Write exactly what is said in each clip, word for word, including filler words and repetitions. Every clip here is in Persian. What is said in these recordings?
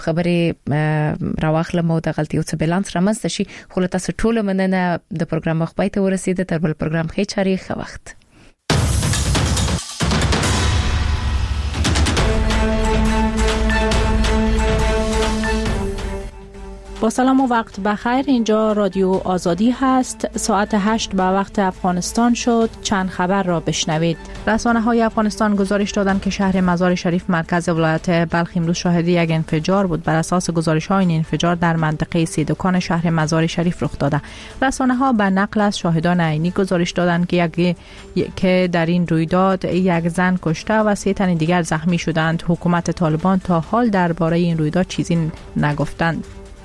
خبرې راوخلم او د غلطیو څخه بیلانس رامنځته شي. خو تاسو ټول مننه د پروګرام وخت پای ته ورسېده. تر بل پروګرام ښه چاري ښه وخت. با سلام و وقت بخیر. اینجا رادیو آزادی هست. ساعت هشت به وقت افغانستان شد. چند خبر را بشنوید. رسانه های افغانستان گزارش دادند که شهر مزار شریف مرکز ولایت بلخ امروز شاهد یک انفجار بود. بر اساس گزارش ها این انفجار در منطقه سیدکان شهر مزار شریف رخ داده. رسانه ها به نقل از شاهدان عینی گزارش دادند که یک که در این رویداد یک زن کشته و سه تن دیگر زخمی شدند. حکومت طالبان تا حال درباره این رویداد چیزی نگفتند.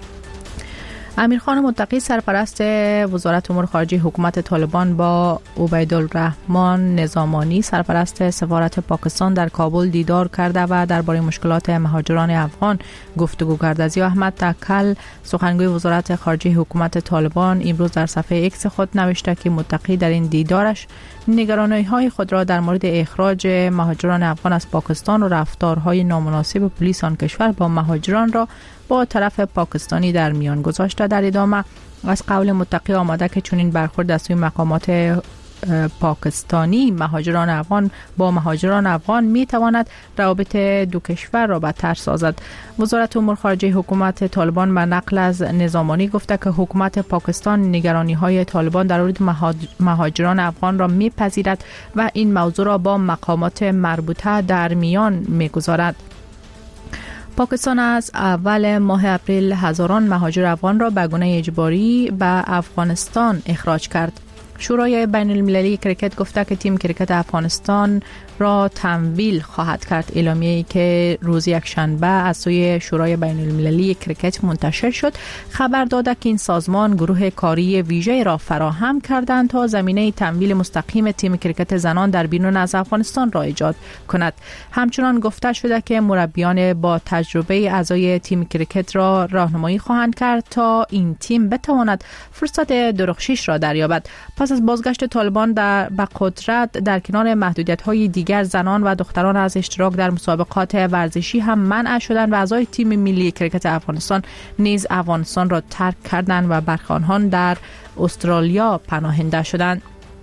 امیرخان متقی سرپرست وزارت امور خارجه حکومت طالبان با عبیدالرحمن نظامانی سرپرست سفارت پاکستان در کابل دیدار کرده و درباره مشکلات مهاجران افغان گفتگو کرده. ضیاء احمد توکل سخنگوی وزارت خارجه حکومت طالبان امروز در صفحه ایکس خود نوشته که متقی در این دیدارش نگرانی‌های خود را در مورد اخراج مهاجران افغان از پاکستان و رفتارهای نامناسب پلیس آن کشور با مهاجران را با طرف پاکستانی در میان گذاشته. در ادامه از قول متقی آمده که چنین برخورد از سوی مقامات پاکستانی مهاجران افغان با مهاجران افغان می تواند روابط دو کشور را بدتر سازد. وزارت امور خارجه حکومت طالبان به نقل از نظامانی گفته که حکومت پاکستان نگرانی های طالبان در مورد مهاجران افغان را می پذیرد و این موضوع را با مقامات مربوطه در میان می گذارد. پاکستان از اول ماه اپریل هزاران مهاجر افغان را به گونه اجباری به افغانستان اخراج کرد. شورای بین المللی کرکت گفته که تیم کرکت افغانستان را تمویل خواهد کرد. اعلامیه‌ای که روز یک شنبه از سوی شورای بین المللی کرکت منتشر شد خبر داده که این سازمان گروه کاری ویژه را فراهم کردند تا زمینه تمویل مستقیم تیم کرکت زنان در بیرون از افغانستان را ایجاد کند. همچنان گفته شده که مربیان با تجربه اعضای تیم کرکت را راهنمایی خواهند کرد تا این تیم بتواند فرصت درخشش را دریابد. پس از بازگشت طالبان در به قدرت در کنار محدودیت‌های دیگر زنان و دختران از اشتراک در مسابقات ورزشی هم منع شدند و اعضای تیم ملی کرکت افغانستان نیز افغانستان را ترک کردند و برخی آنها در استرالیا پناهنده شدند.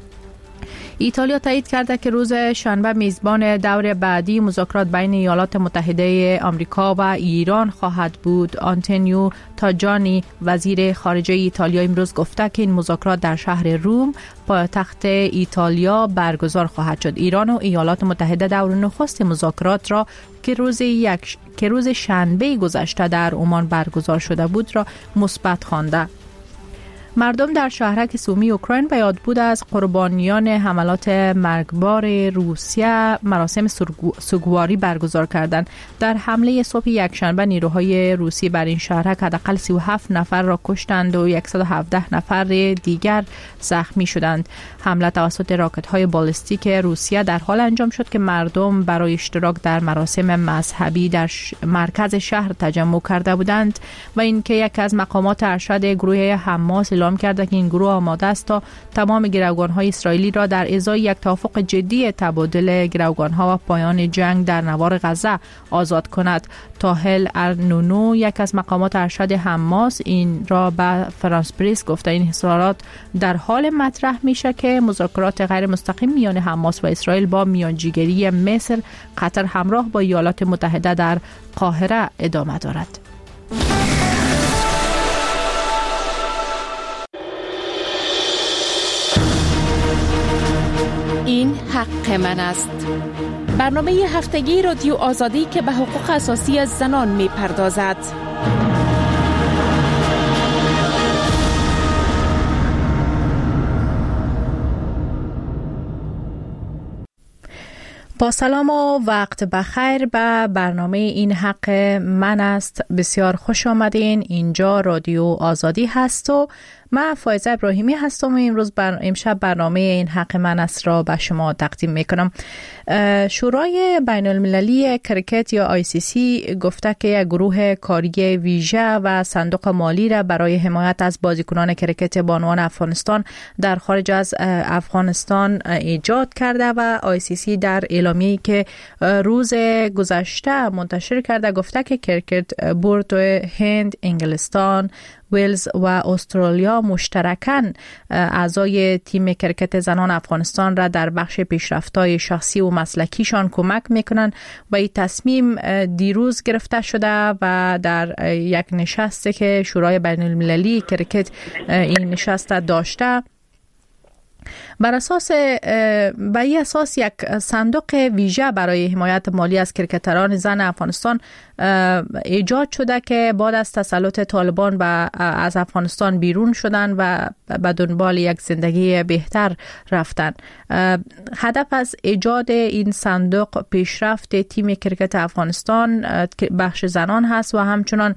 ایتالیا تایید کرده که روز شنبه میزبان دور بعدی مذاکرات بین ایالات متحده آمریکا و ایران خواهد بود. آنتونیو تاجانی وزیر خارجه ایتالیا امروز گفته که این مذاکرات در شهر روم پایتخت ایتالیا برگزار خواهد شد. ایران و ایالات متحده دور نخست مذاکرات را که روز یک که روز شنبه گذشته در عمان برگزار شده بود را مثبت خوانده. مردم در شهرک سومی اوکراین به یادبود از قربانیان حملات مرگبار روسیه مراسم سوگواری برگزار کردند. در حمله صبح یکشنبه نیروهای روسی بر این شهرک حداقل سی و هفت نفر را کشتند و صد و هفده نفر دیگر زخمی شدند. حمله توسط راکت‌های بالستیک روسیه در حال انجام شد که مردم برای اشتراک در مراسم مذهبی در مرکز شهر تجمع کرده بودند و اینکه یک از مقامات ارشد گروه حماس اعلام کرده که این گروه آماده است تا تمام گروگان‌های اسرائیلی را در ازای یک توافق جدی تبادل گروگان‌ها و پایان جنگ در نوار غزه آزاد کند. تاهل ارنونو یک از مقامات ارشد حماس این را به فرانس پرس گفته این اصرارات در حال مطرح میشه که مذاکرات غیر مستقیم میان حماس و اسرائیل با میانجیگری مصر، قطر همراه با ایالات متحده در قاهره ادامه دارد. این حق من است. برنامه هفتگی رادیو آزادی که به حقوق اساسی از زنان می پردازد. با سلام و وقت بخیر به برنامه این حق من است. بسیار خوش آمدین. اینجا رادیو آزادی هست و من فائزه ابراهیمی هستم و امروز بر... امشب برنامه این حق من است را به شما تقدیم میکنم. شورای بین المللی کرکت یا آی سی سی گفته که یک گروه کاری ویژه و صندوق مالی را برای حمایت از بازیکنان کرکت بانوان افغانستان در خارج از افغانستان ایجاد کرده و آی سی سی در اعلامیه‌ای که روز گذشته منتشر کرده گفته که کرکت بورد هند، انگلستان، ویلز و استرالیا مشترکاً اعضای تیم کرکت زنان افغانستان را در بخش پیشرفت‌های شخصی و مسلکیشان کمک میکنن و این تصمیم دیروز گرفته شده و در یک نشستی که شورای بین المللی کرکت این نشست داشته بر اساس به این اساس یک صندوق ویژه برای حمایت مالی از کرکتران زن افغانستان ایجاد شده که بعد از تسلط طالبان و از افغانستان بیرون شدن و به دنبال یک زندگی بهتر رفتن. هدف از ایجاد این صندوق پیشرفت تیم کرکت افغانستان بخش زنان هست و همچنان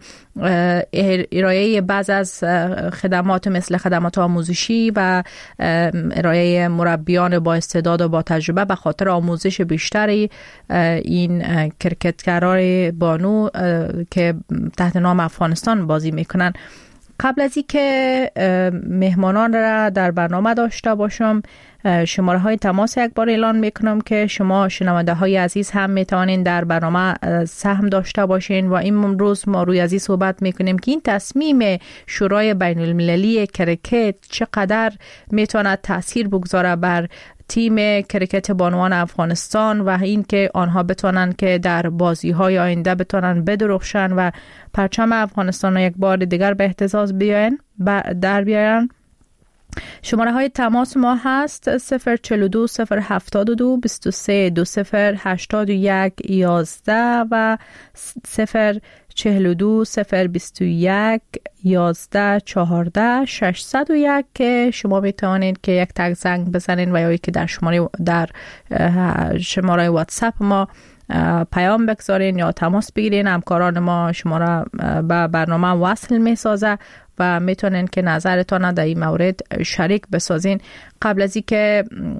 ارائه بعض از خدمات مثل خدمات آموزشی و ارائه مربیان با استعداد و با تجربه به خاطر آموزش بیشتری این کرکتگران بانو که تحت نام افغانستان بازی میکنن. قبل از اینکه مهمانان را در برنامه داشته باشم شماره های تماس یک بار اعلان میکنم که شما شنونده های عزیز هم میتوانین در برنامه سهم داشته باشین و این روز ما روی ازی صحبت میکنیم که این تصمیم شورای بین المللی کرکت چقدر میتواند تاثیر بگذاره بر تیم کرکت بانوان افغانستان و این که آنها بتونن که در بازی های آینده بتونن بدرخشن و پرچم افغانستان را یک بار دیگر به اهتزاز بیاین در بیاین. شماره های تماس ما هست صفر چهل و دو صفر هفتاد و دو بیست و سه دو صفر هشتاد و یک یازده و صفر چهل و دو صفر بیست و یک یازده چهارده ششصد و یک که شما میتوانید که یک تک زنگ بزنین و یا که در شماره در شماره واتساپ ما پیام بگذارین یا تماس بگیرین. همکاران ما شما را به برنامه وصل میسازه و میتونین که نظرتان در این مورد شریک بسازین. قبل از اینکه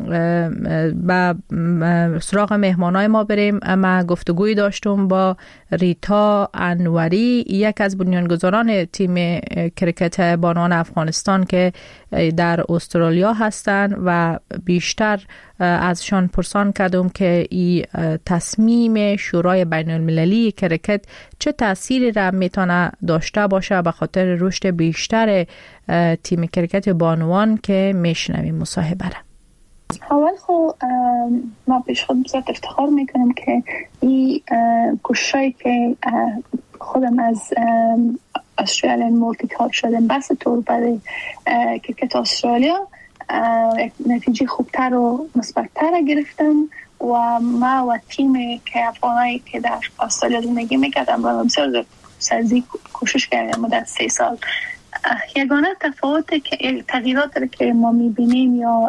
با سراغ مهمانای ما بریم ما گفتگوی داشتم با ریتا انوری، یک از بنیانگذاران تیم کرکت بانوان افغانستان که در استرالیا هستند و بیشتر ازشان پرسان کردم که این تصمیم شورای بین المللی کرکت چه تأثیری را میتونه داشته باشه به خاطر رشد بیشتر تیم کرکت بانوان که میشنویم مصاحبه را. اول خو ما پیش خود بزرگ افتخار میکنم که این کوششی که خودم از استرالیان مولتی کالچرال امباسادور برای کرکت استرالیا یک نتیجه خوبتر و مثبت‌تر گرفتم و ما و تیم که افغانایی که در استرالیا زندگی میکردم و بسیار سرزی کوشش کردم مدت سه سال. یگانه تفاوت که تغییرات که ما میبینیم یا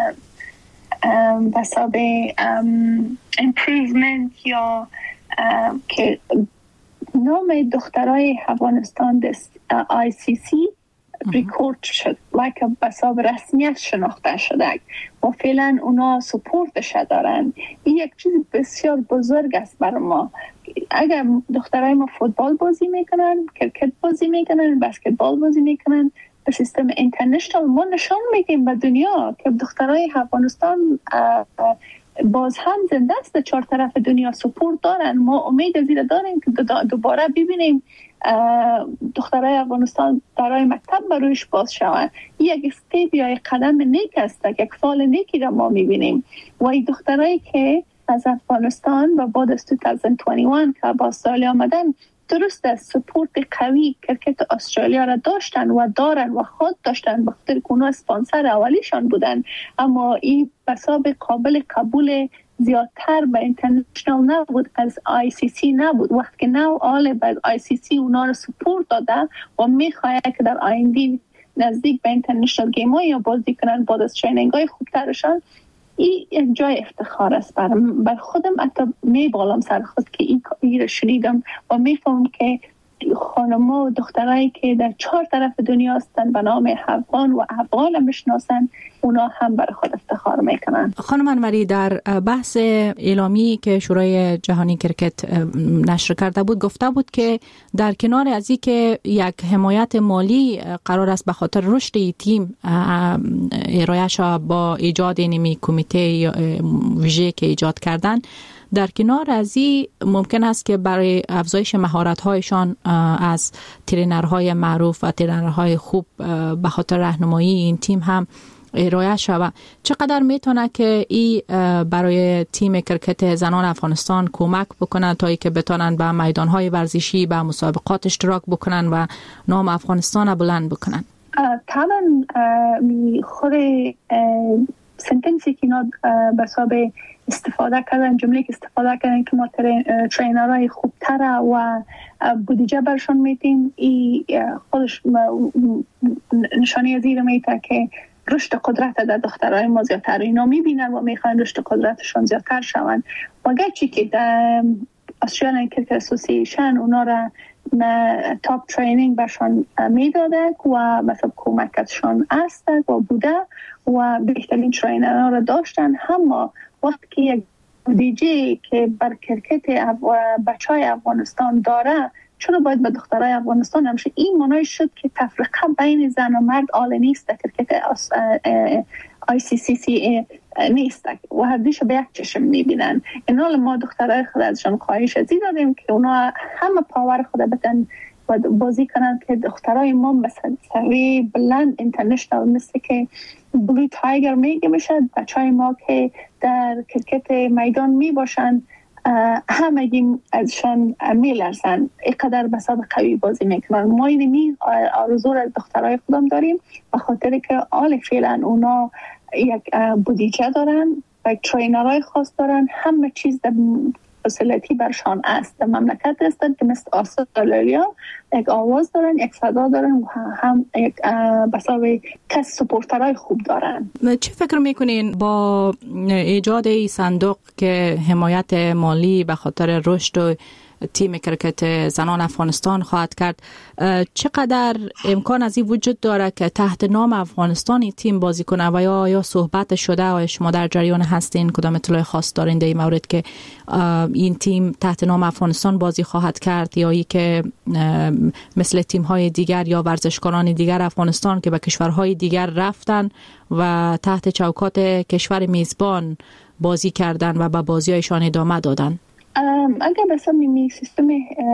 بسابه امپروومنت یا که نام دخترای افغانستان دست آی سی سی ریکورد شد و که بساب رسمیت شناخته شده و فعلا اونا سپورتش دارن. این یک چیز بسیار بزرگ است برای ما. اگر دخترای ما فوتبال بازی میکنن، کرکت بازی میکنن، بسکتبال بازی میکنن به سیستم اینترنشنال، ما نشان میدیم به دنیا که دخترای افغانستان باز هم زنده است، چهار طرف دنیا سپورت دارن. ما امید زیرا داریم که دوباره ببینیم دخترای افغانستان دارای مکتب برویش باز شوند. یک استیپ یا یک قدم نیک است، یک فال نیکی را ما میبینیم و این دخترایی که از افغانستان و بعد از دو هزار و بیست و یک که با استرالیا آمدن درست است سپورت قوی کرکت استرالیا را داشتن و دارن و خود داشتن به خاطر که اسپانسر اولیشان بودن، اما این بساب قابل قبول زیادتر به اینترنشنال نبود، از آی سی سی نبود. وقتی که نو آل به آی سی سی اونا رو سپورت داده و میخواهد که در آینده نزدیک به اینترنشنال گیم ها یا بازی کنن بعد از ترینینگ های خوبترشان، این یک جای افتخار است برام. بر خودم حتی میبالم سر خود که این رو شنیدم و میفهمم که خانم‌ها و دخترایی که در چهار طرف دنیا هستن به نام افغان و افغان میشناسن، اونا هم برای خود افتخار میکنن. خانم انوری، در بحث اعلامی که شورای جهانی کرکت نشر کرده بود گفته بود که در کنار از این که یک حمایت مالی قرار است به خاطر رشد این تیم ارائه‌اش با ایجاد نمی کمیته ویژه که ایجاد کردن، در کنار از این ممکن است که برای افزایش مهارت‌هایشان از ترینرهای معروف و ترینرهای خوب به خاطر راهنمایی این تیم هم ارائه شود. چقدر میتونه که این برای تیم کرکت زنان افغانستان کمک بکنه تا ای که بتونن به میدانهای ورزشی به مسابقات اشتراک بکنن و نام افغانستان بلند بکنن؟ طبعا خود سنتنسی که اینا به حساب استفاده کردن، جمله که استفاده کردن که ما ترینرهای خوبتر و بودجه برشان میتیم، ای خودش نشانه زیر میته که رشد قدرت در دخترای ما زیادتر اینا میبینن و میخوان رشد قدرتشون زیادتر شون. و گرچه که در استرالیان کرکت اسوسییشن اونا را تاپ ترینینگ برشان میداده و مثلا کمکتشان است و بوده و بهترین ترینرها را داشتن، اما وقتی که یک دیجی که بر کرکت بچه های افغانستان داره، چرا باید به دخترای افغانستان همشه؟ این منای شد که تفریقه بین زن و مرد آل نیست در کرکت آی سی سی سی نیست و هر دیش به یک چشم میبینن. اینال ما دخترای خود ازشان خواهش ازی دادیم که اونا همه پاور خود بتن و بازی کنن که دخترای ما مثل سوی بلند اینترنشنال مثل که بلو تایگر میگه میشد، بچه های ما که در کرکت میدان می باشن همگی ازشان میلرزن، اینقدر بساب قوی بازی میکنن. ما اینمی آرزو از دخترای خودم داریم به خاطر که آل فعلا اونا یک بودجه دارن و یک ترینرهای خاص دارن، همه چیز در فسیلیتی برشان است. در مملکت هستند که مثل استرالیا یک آواز دارن، یک صدا دارن و هم یک بساب کس سپورترهای خوب دارن. چه فکر میکنین با ایجاد این صندوق که حمایت مالی به خاطر رشد و تیم کرکت زنان افغانستان خواهد کرد، چقدر امکان از این وجود داره که تحت نام افغانستان این تیم بازی کنه و یا یا صحبت شده و شما در جریان هستین کدام اطلاع خاص دارین در این مورد که این تیم تحت نام افغانستان بازی خواهد کرد یا ای که مثل تیم های دیگر یا ورزشکاران دیگر افغانستان که به کشورهای دیگر رفتن و تحت چوکات کشور میزبان بازی کردن و به بازی‌هایشان ادامه دادن؟ اگر بسا میمی سیستم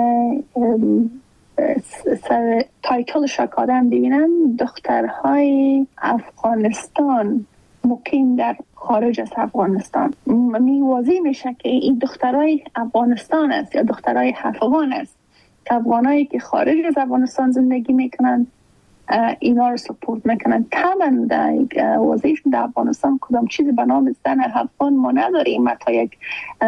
تایتل شکادم ببینن، دخترهای افغانستان مقیم در خارج از افغانستان، می واضح میشه که این دخترهای افغانستان است یا دخترهای افغان است که افغانایی که خارج از افغانستان زندگی میکنن اینا رو سپورت میکنن. طبعا در وضعیش در افغانستان کدام چیزی به نام زن افغان ما نداریم، حتی یک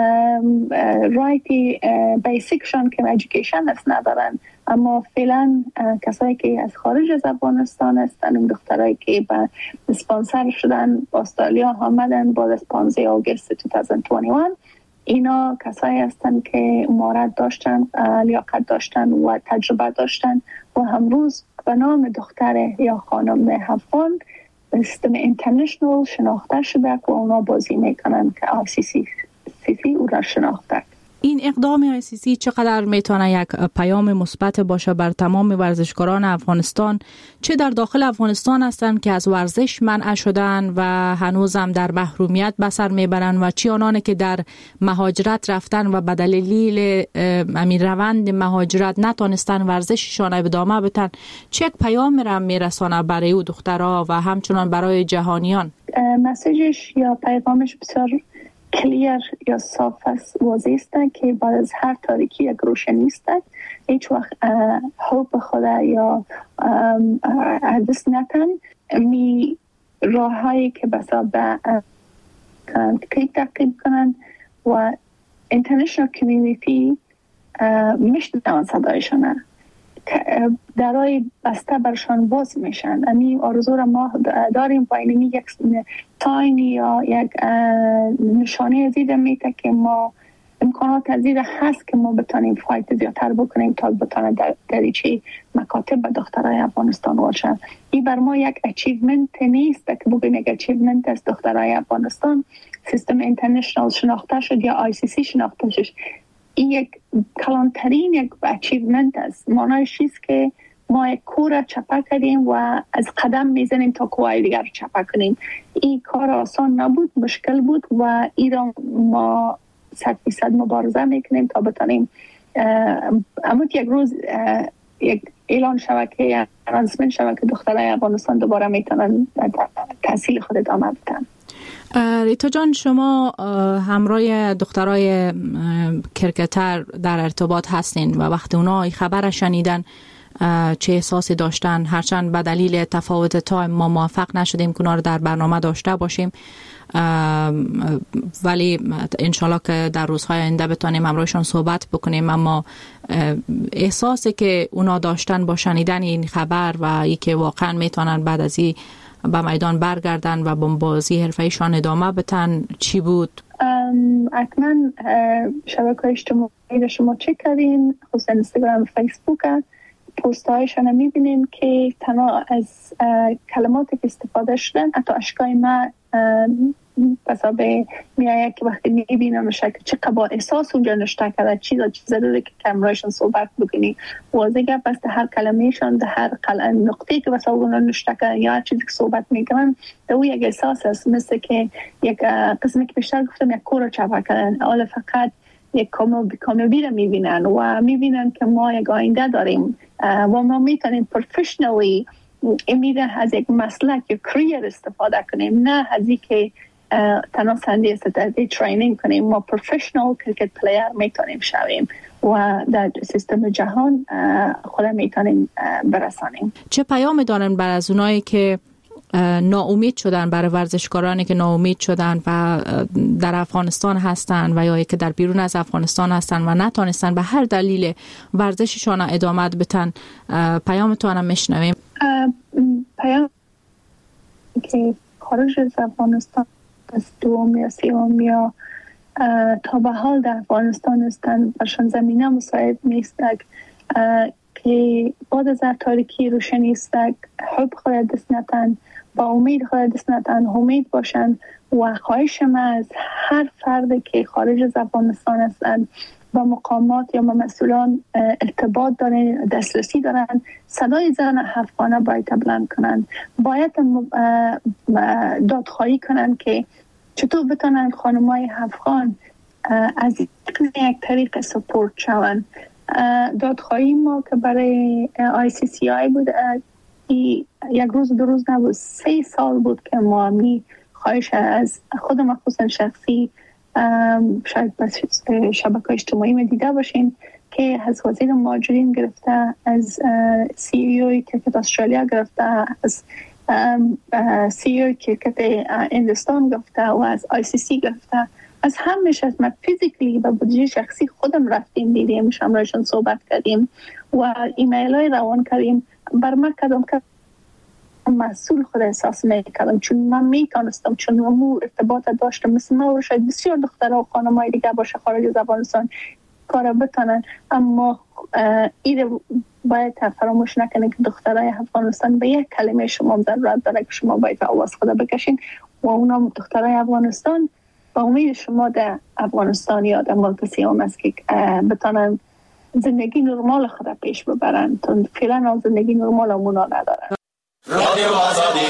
رایتی بیسیکشان که ایژوکیشن است ندارن، اما فعلا کسایی که از خارج از افغانستان هستن، اون دخترایی که به اسپانسر شدن استرالیا آمدن بعد از پانزده آگوست دو هزار و بیست و یک، اینا کسایی هستن که مهارت داشتن، لیاقت داشتن و تجربه داشتن و امروز به نام دختر یا خانم افغان سیستم اینترنشنال شناخته شده و اونا بازی میکنن که آی سی سی سی او را شناخته. این اقدام آی سی سی چقدر میتونه یک پیام مثبت باشه بر تمام ورزشکاران افغانستان، چه در داخل افغانستان هستند که از ورزش منع شدن و هنوزم در محرومیت به سر میبرن و چه آنان که در مهاجرت رفتن و به دلیل امیر روند مهاجرت نتونستن ورزششان ادامه بدن، چه یک پیام را میرسانه برای او دخترها و همچنان برای جهانیان؟ مسیجش یا پیغامش بسیار کلیر یا صاف است، واضح است که بعد از هر تاریکی یک روشنی است. هیچ وقت هوپ خدا یا دست نتن می راه هایی که بسا به تقیب تقیب کنن و اینترنشنال کمیونیتی میشنون صدایشانه، درای بسته برشان باز میشن. امی آرزو را ما داریم و اینمی یک تاینی یا یک نشانه دیده میته که ما امکانات از این هست که ما بتانیم فایت زیادتر بکنیم تا بتانه در دریچه مکاتب و دخترای افغانستان باشن. این بر ما یک اچیومنت نیست که بگیم یک اچیومنت از دخترای افغانستان سیستم اینترنشنال شناخته شد یا آی سی سی شناخته شد. این یک کلانترین یک اچیومنت است. معنیش چیست که ما یک کور چپه کردیم و از قدم میزنیم تا کوهای دیگر چپه کنیم. این کار آسان نبود، مشکل بود و ایران ما صد فیصد مبارزه میکنیم تا بتانیم اموت یک روز یک اعلان شود که انانسمنت شود که دخترای افغانستان دوباره میتونن تحصیل خود ادامه بدن. ریتا جان، شما همراه دخترای کرکتر در ارتباط هستین و وقتی اونا این خبر شنیدن چه احساسی داشتن؟ هرچند به دلیل تفاوت تایم ما موفق نشدیم که اونا رو در برنامه داشته باشیم، ولی انشالله که در روزهای آینده بتونیم همراهشون صحبت بکنیم. اما احساسی که اونا داشتن با شنیدن این خبر و ای که واقعا میتونن بعد از این به میدان برگردن و با بازی حرفه‌ایشان ادامه بدن چی بود؟ اکنون شبکه اجتماعی شما چک کردین، خصوصا اینستاگرام و فیسبوک، پست هایشان میبینیم که تنها از کلماتی که استفاده شدن، حتی اشکای ما بسابه میایه که وقتی میبینم شکل چقدر با احساس اونجا نشته کرده، چیزا چیزا داده که کمرایشان صحبت بکنی واضح گفت بس هر کلمهشان ده هر نقطه که بسابه اونجا نشته کرده یا هر چیزی که صحبت میکنن ده او یک احساس است. مثل که یک قسمی که بیشتر گفتم یک کور چپه کردن، حالا فقط یک کامیابی رو میبینن و میبینن که ما یک آینده داریم و ما میتونیم پروفشنالی امیده از یک مسلک یا کریر استفاده کنیم، نه از این که تنها سندی استفاده ترینینگ کنیم. ما پروفشنال کرکت پلیر میتونیم شویم و در سیستم جهان خود میتونیم برسانیم. چه پیام دارن بر از اونایی که ناامید شدن، برای ورزشکارانی که ناامید شدن و در افغانستان هستن و یا که در بیرون از افغانستان هستن و نتونستن به هر دلیل ورزششان ادامه بدن، پیامتون هم میشنویم؟ پیام که خارج از افغانستان از دوم یا سوم یا تا به حال در افغانستان هستن برشان زمینه مساعد نیستک که بعد از تاریکی روشنی استک حب خود دست نتن، با امید خود دست نتن، امید باشن. و خواهش من از هر فرد که خارج از افغانستان هستن با مقامات یا با مسئولان ارتباط دارن، دسترسی دارن، صدای زن افغانه باید بلند کنن، باید دادخواهی کنن که چطور بتونن خانمای افغان از یک طریق سپورت شون. دادخواهی ما که برای آی سی سی آی بود یک روز دو روز نبود، سه سال بود که ما می خواهش از خود مخصوصا شخصی شاید بس شبکه اجتماعی می دیده باشین که از وزیر مهاجرین گرفته، از سی ای او کرکت استرالیا گرفته، از سی ای او کرکت هندوستان گرفته و از آی سی سی گرفته، از همش از ما فیزیکلی با بودجه شخصی خودم رفتیم دیدیم، شامرایشون صحبت کردیم و ایمیل های روان کردیم. بر من کدام که مسئول خود احساس میکردم، چون من میتونستم، چون مو ارتباط داشتم مثل ما و شاید بسیار دخترها و خانمای دیگه باشه خارج از افغانستان کار بتونن. اما این باید فراموش نکنید که دخترای افغانستان به یک کلمه شما ضرورت داره که شما باید آواز خود بکشین و اونا دخترای افغانستان با امید شما در افغانستان یا در ملک سیام است که بتونن زندگی نرمال خود پیش ببرن، چون فعلا زندگی نرمال همونا ندارن. رادیو آزادی.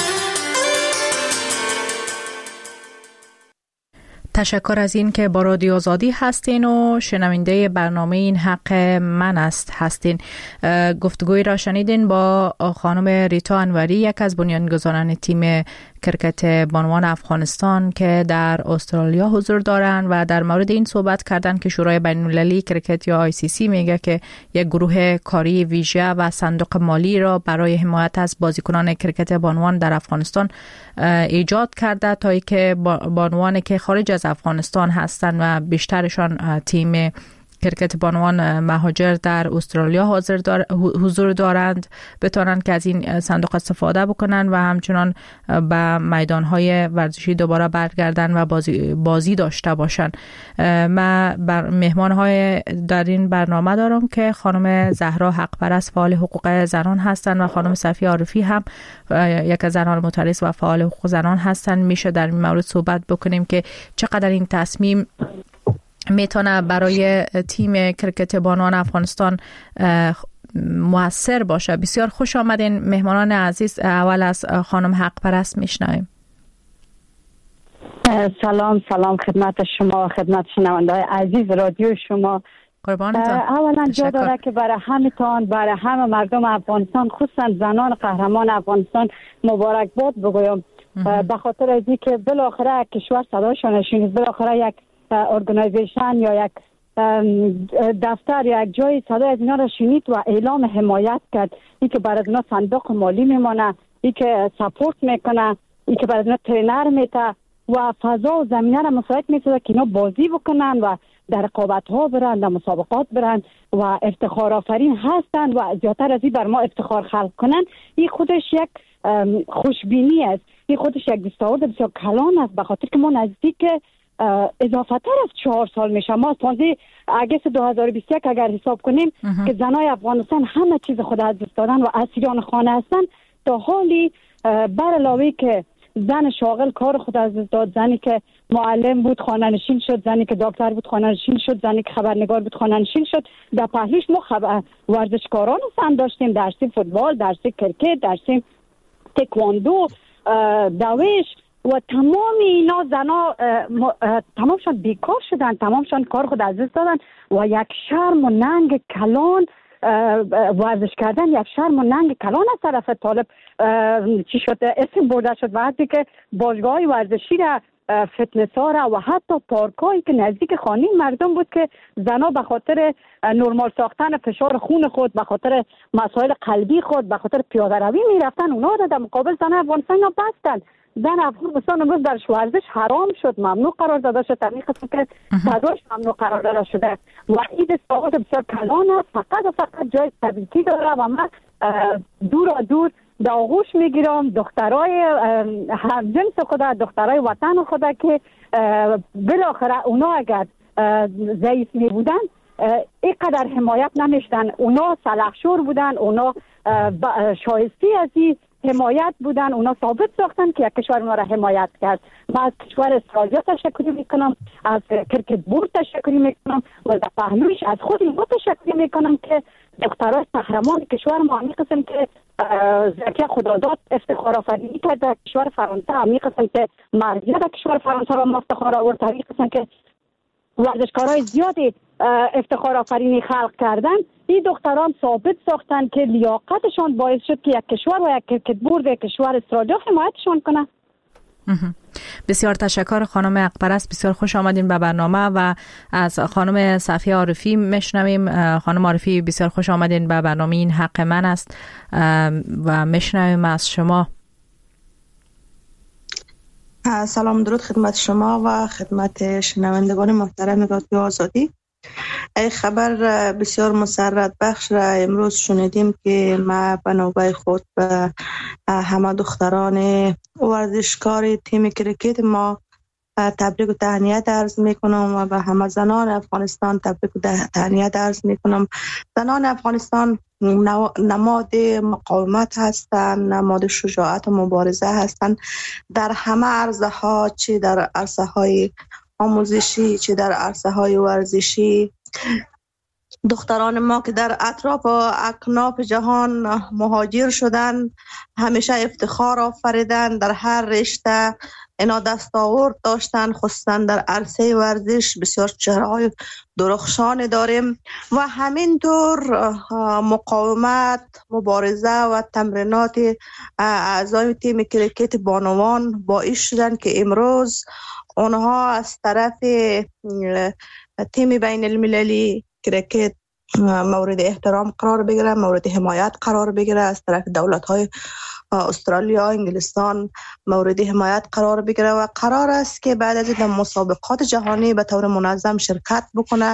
تشکر از این که با رادیو آزادی هستین و شنونده برنامه این حق من است هستین. گفتگوی را شنیدین با خانم ریتا انوری، یک از بنیانگذاران تیم کرکت بانوان افغانستان که در استرالیا حضور دارند و در مورد این صحبت کردن که شورای بین‌المللی کرکت یا آی سی سی میگه که یک گروه کاری ویژه و صندوق مالی را برای حمایت از بازیکنان کرکت بانوان در افغانستان ایجاد کرده تا اینکه بانوانی که خارج از افغانستان هستند و بیشترشان تیم کرکت بانوان مهاجر در استرالیا حاضر دار حضور دارند بتوانند که از این صندوق استفاده بکنند و همچنان به میدانهای ورزشی دوباره برگردن و بازی, بازی داشته باشند. من بر مهمانهای در این برنامه دارم که خانم زهرا حقپرست فعال حقوق زنان هستند و خانم صفیه عارفی هم یک از زنان مترس و فعال حقوق زنان هستند. میشه در این مورد صحبت بکنیم که چقدر این تصمیم میتونه برای تیم کرکت بانوان افغانستان مؤثر باشه. بسیار خوش آمدین مهمانان عزیز. اول از خانم حقپرست میشنویم. سلام سلام خدمت شما، خدمت شنونده‌های عزیز رادیو شما. قربانتون. اولا جا داره که برای همتان، برای همه مردم افغانستان، خصوصا زنان قهرمان افغانستان مبارکباد بگویم، به خاطر از اینکه بالاخره کشور صداشون شنید، بالاخره یک ارگانیزیشن یا یک دفتر یا یک جای صدای از اینا را شنید و اعلام حمایت کرد. این که برای اینا صندوق مالی میمانه، این که سپورت میکنه، این که برای اینا ترینر میته و فضا و زمینه را مساعد میسازه که اینا بازی بکنن و در رقابت ها برن، در مسابقات برن و افتخار آفرین هستند و زیادتر از این بر ما افتخار خلق کنن. این خودش یک خوشبینی است، این خودش یک دستاورد بسیار کلان است، به خاطر که ما نزدیک اضافه تر از چهار سال میشه، ما از پانزده آگوست دو هزار و بیست و یک اگر حساب کنیم که زنای افغانستان همه چیز خود از دست دادن و اسیران خانه هستند، تا حالی بر علاوه که زن شاغل کار خود از دست داد، زنی که معلم بود خانه نشین شد، زنی که دکتر بود خانه نشین شد، زنی که خبرنگار بود خانه نشین شد. در پهلوش ما خبر ورزشکاران هم داشتیم، درسی فوتبال، درسی کرکت، درسی تکواندو، دویش و تمام اینا زنا تمامشان بیکار شدن، تمامشان کار خود از دست دادن و یک شرم و ننگ کلان ورزش کردن، یک شرم و ننگ کلان از طرف طالب چی شد اسم برده شد. وقتی که باشگاه ورزشی را، فتنس ها را و حتی پارک هایی که نزدیک خانه مردم بود که زنا به خاطر نرمال ساختن فشار خون خود، به خاطر مسائل قلبی خود، به خاطر پیاده روی می رفتن، اونا را در مقابل زن افغانستان بستن. زن افغانستان امروز در ورزش حرام شد، ممنوع قرار داده شد، طبیعی قسم که صداش ممنوع قرار داده شده و این دستاورد بسیار کلان است، فقط و فقط جای تبریکی داره و من دور و دور در آغوش میگیرم دخترای همجنس خود، دخترای وطن خود که بالاخره اونا اگر ضعیف می بودن اینقدر حمایت نمیشدن، اونا سلحشور بودن، اونا شایسته از این حمایت بودن، اونا ثابت ساختن که یک کشور ما را حمایت کرد. من از کشور استرالیا تشکر میکنم، از کرکت بورد تشکر میکنم و در پهلوش از خود ما تشکر میکنم که دخترای قهرمان کشور ما همی قسم که زکی خداداد افتخار آفرینی کرد در کشور فرانسه، همی قسم که مرزیه در کشور فرانسه و ما افتخار آورد، همی قسم که ورزشکارای زیادی افتخار آفرینی خلق کردن. این دختران ثابت ساختن که لیاقتشان باعث شد که یک کشور و یک کرکت بورد یک کشور استرالیا حمایتشان کنه. بسیار تشکر خانم حقپرست، بسیار خوش آمدین به برنامه و از خانم صفیه عارفی میشنویم. خانم عارفی بسیار خوش آمدین به برنامه این حق من است و میشنویم از شما. سلام درود خدمت شما و خدمت شنوندگان محترم رادیو آزادی. ای خبر بسیار مسرت بخش را امروز شنیدیم که ما به نوبه خود به همه دختران ورزشکار تیم کرکت ما تبریک و تهنیت عرض میکنم و به همه زنان افغانستان تبریک و تهنیت عرض میکنم. زنان افغانستان نماد مقاومت هستند، نماد شجاعت و مبارزه هستند در همه عرصه ها، چه در عرصه های آموزشی چه در عرصه های ورزشی. دختران ما که در اطراف و اکناف جهان مهاجر شدن همیشه افتخار آفریدن، در هر رشته اینا دستاورد داشتن، خصوصا در عرصه ورزش بسیار چهره‌های درخشان داریم و همینطور مقاومت، مبارزه و تمرینات اعضای تیم کرکت بانوان باعث شدن که امروز اونها از طرف تیم بین المللی کرکت مورد احترام قرار بگیره، مورد حمایت قرار بگیره از طرف دولت‌های استرالیا، انگلستان مورد حمایت قرار بگیره و قرار است که بعد از این مسابقات جهانی به طور منظم شرکت بکنه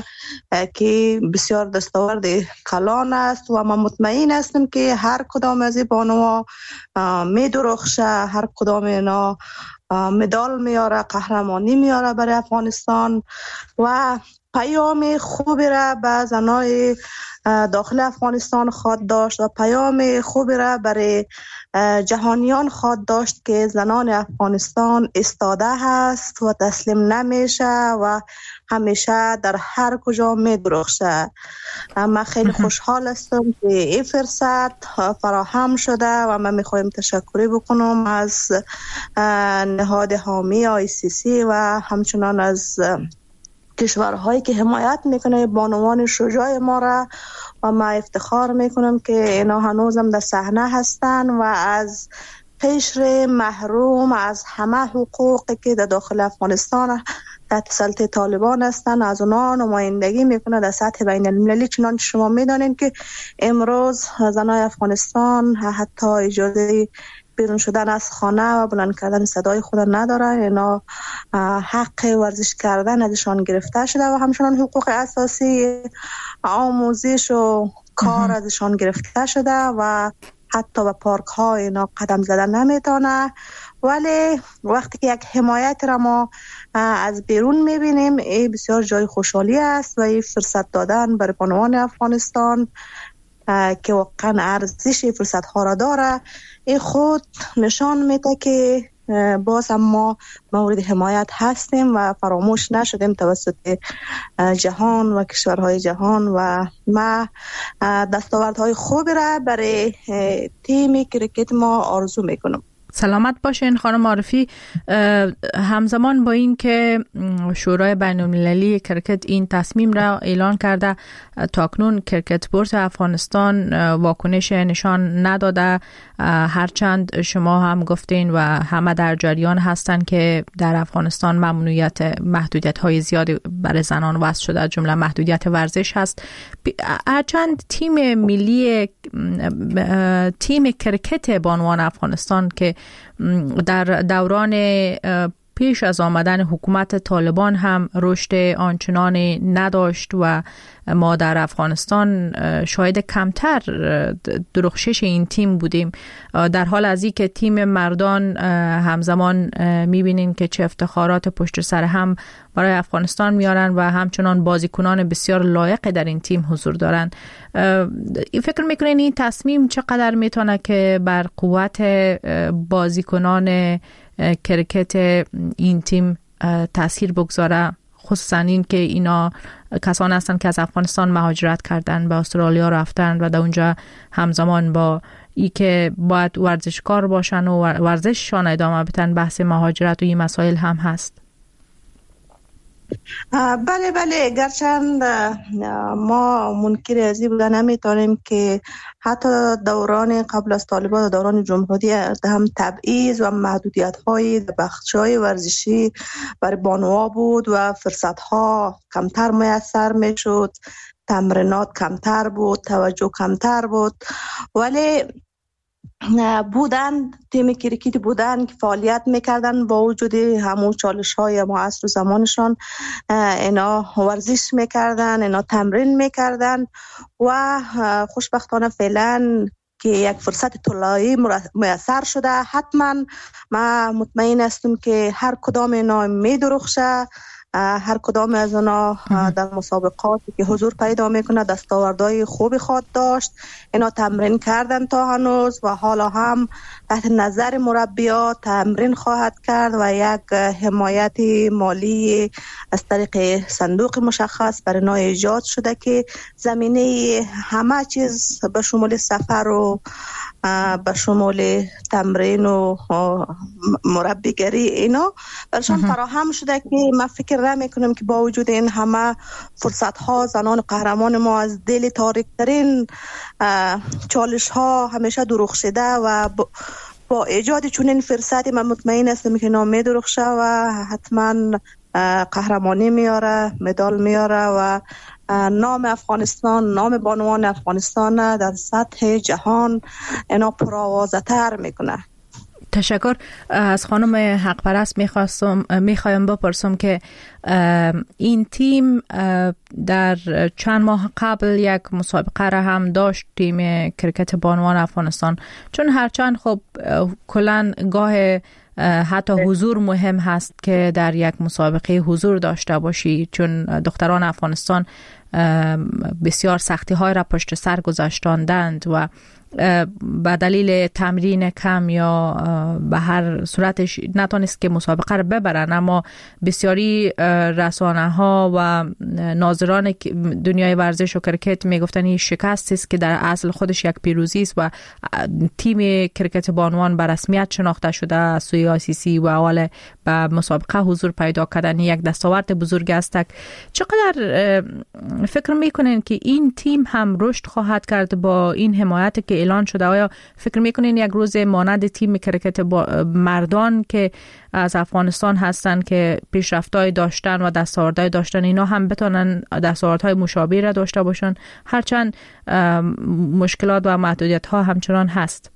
که بسیار دستاورد کلان است و ما مطمئن هستیم که هر کدام از این بانوها می درخشه، هر کدام اینا مدال میاره، قهرمانی میاره برای افغانستان و پیام خوبی را به زنای داخل افغانستان خواد داشت و پیام خوبی را برای جهانیان خواد داشت که زنان افغانستان ایستاده هست و تسلیم نمیشه و همیشه در هر کجا می درخشه. من خیلی خوشحال هستم که این فرصت فراهم شده و من میخوایم تشکری بکنم از نهاد حامی آی سی سی و همچنان از کشورهایی که حمایت میکنه بانوان شجاع ما را و ما افتخار میکنم که اینا هنوزم در صحنه هستن و از قشر محروم از همه حقوقی که در داخل افغانستان تحت سلطه طالبان هستن از اونا نمایندگی میکنه در سطح بین المللی. چنانچه شما میدانید که امروز زنای افغانستان حتی اجازه بیرون شدن از خانه و بلند کردن صدای خود ندارن. اینا حق ورزش کردن ازشان گرفته شده و همچنان حقوق اساسی آموزش و کار ازشان گرفته شده و حتی به پارک ها اینا قدم زدن نمیتونه. ولی وقتی که یک حمایت را ما از بیرون میبینیم این بسیار جای خوشحالی است و این فرصت دادن برای بانوان افغانستان که واقعا ارزش فرصت ها را داره این خود نشان میده که باز هم ما مورد حمایت هستیم و فراموش نشدیم توسط جهان و کشورهای جهان و ما دستاوردهای خوبی را برای تیم کریکت ما آرزو میکنم. سلامت باشین خانم عارفی. همزمان با این که شورای بین المللی کرکت این تصمیم را اعلان کرده تاکنون کرکت بورس افغانستان واکنش نشان نداده، هرچند شما هم گفتین و همه در جریان هستن که در افغانستان ممنوعیت محدودیت های زیادی برای زنان وضع شده، جمله محدودیت ورزش هست. هرچند تیم ملی تیم کرکت بانوان افغانستان که در دوران پیش از آمدن حکومت طالبان هم رشد آنچنانی نداشت و ما در افغانستان شاهد کمتر درخشش این تیم بودیم، در حال از این که تیم مردان همزمان میبینیم که چه افتخارات پشت سر هم برای افغانستان میارن و همچنان بازیکنان بسیار لایق در این تیم حضور دارن. فکر میکنین این تصمیم چقدر میتونه که بر قوت بازیکنان کرکت این تیم تاثیر بگذاره، خصوصا این که اینا کسان هستن که از افغانستان مهاجرت کردن به استرالیا رفتن و در اونجا همزمان با ای که باید ورزشکار باشن و ورزششان ادامه بدن بحث مهاجرت و این مسائل هم هست. بله بله گرچند ما منکر از این بودن نمیتونیم که حتی دوران قبل از طالبان و دوران جمهوری هم تبعیض و محدودیت های بخش های ورزشی برای بانوها بود و فرصت ها کمتر میسر میشد، تمرینات کمتر بود، توجه کمتر بود، ولی بودن تیم کریکت بودن که فعالیت میکردن با وجود همون چالش های معاصر زمانشان اینا ورزش میکردن، اینا تمرین میکردن و خوشبختانه فعلا که یک فرصت طلایی میسر شده. حتما ما مطمئن هستم که هر کدام اینا میدرخشه، هر کدام از اونا در مسابقاتی که حضور پیدا میکنه دستاوردهای خوبی خواهد داشت. اینا تمرین کردن تا هنوز و حالا هم تحت نظر مربیات تمرین خواهد کرد و یک حمایت مالی از طریق صندوق مشخص برای اینا ایجاد شده که زمینه همه چیز به شمول سفر و به شمول تمرین و مربیگری اینا برشان فراهم شده که من فکر نمی کنم که با وجود این همه فرصت ها زنان قهرمان ما از دل تاریک ترین چالش ها همیشه درخشیده و با ایجاد چون این فرصتی من مطمئن هستم که نام می درخشه و حتما قهرمانی میاره، مدال میاره و نام افغانستان، نام بانوان افغانستان در سطح جهان اینا پرآوازه‌تر میکنه. تشکر. از خانم حق پرست میخواستم میخوایم بپرسم که این تیم در چند ماه قبل یک مسابقه را هم داشت، تیم کرکت بانوان افغانستان، چون هرچند خب کلن گاه حتی حضور مهم هست که در یک مسابقه حضور داشته باشی، چون دختران افغانستان بسیار سختی های را پشت سر گذاشتاندند و به دلیل تمرین کم یا به هر صورتش نتونست که مسابقه رو ببرن، اما بسیاری رسانه ها و ناظران دنیای ورزش و کرکت میگفتن این شکست است که در اصل خودش یک پیروزی است و تیم کرکت بانوان به رسمیت شناخته شده از سوی آی سی سی و اول به مسابقه حضور پیدا کردن یک دستاورد بزرگ است. چقدر فکر میکنین که این تیم هم رشد خواهد کرد با این حمایت که اعلان شده؟ آیا فکر میکنین یک روز مانند تیم کرکت مردان که از افغانستان هستن که پیشرفت‌های داشتن و دستاوردهای داشتن، اینا هم بتونن دستاوردهای مشابه را داشته باشن، هرچند مشکلات و محدودیت‌ها همچنان هست؟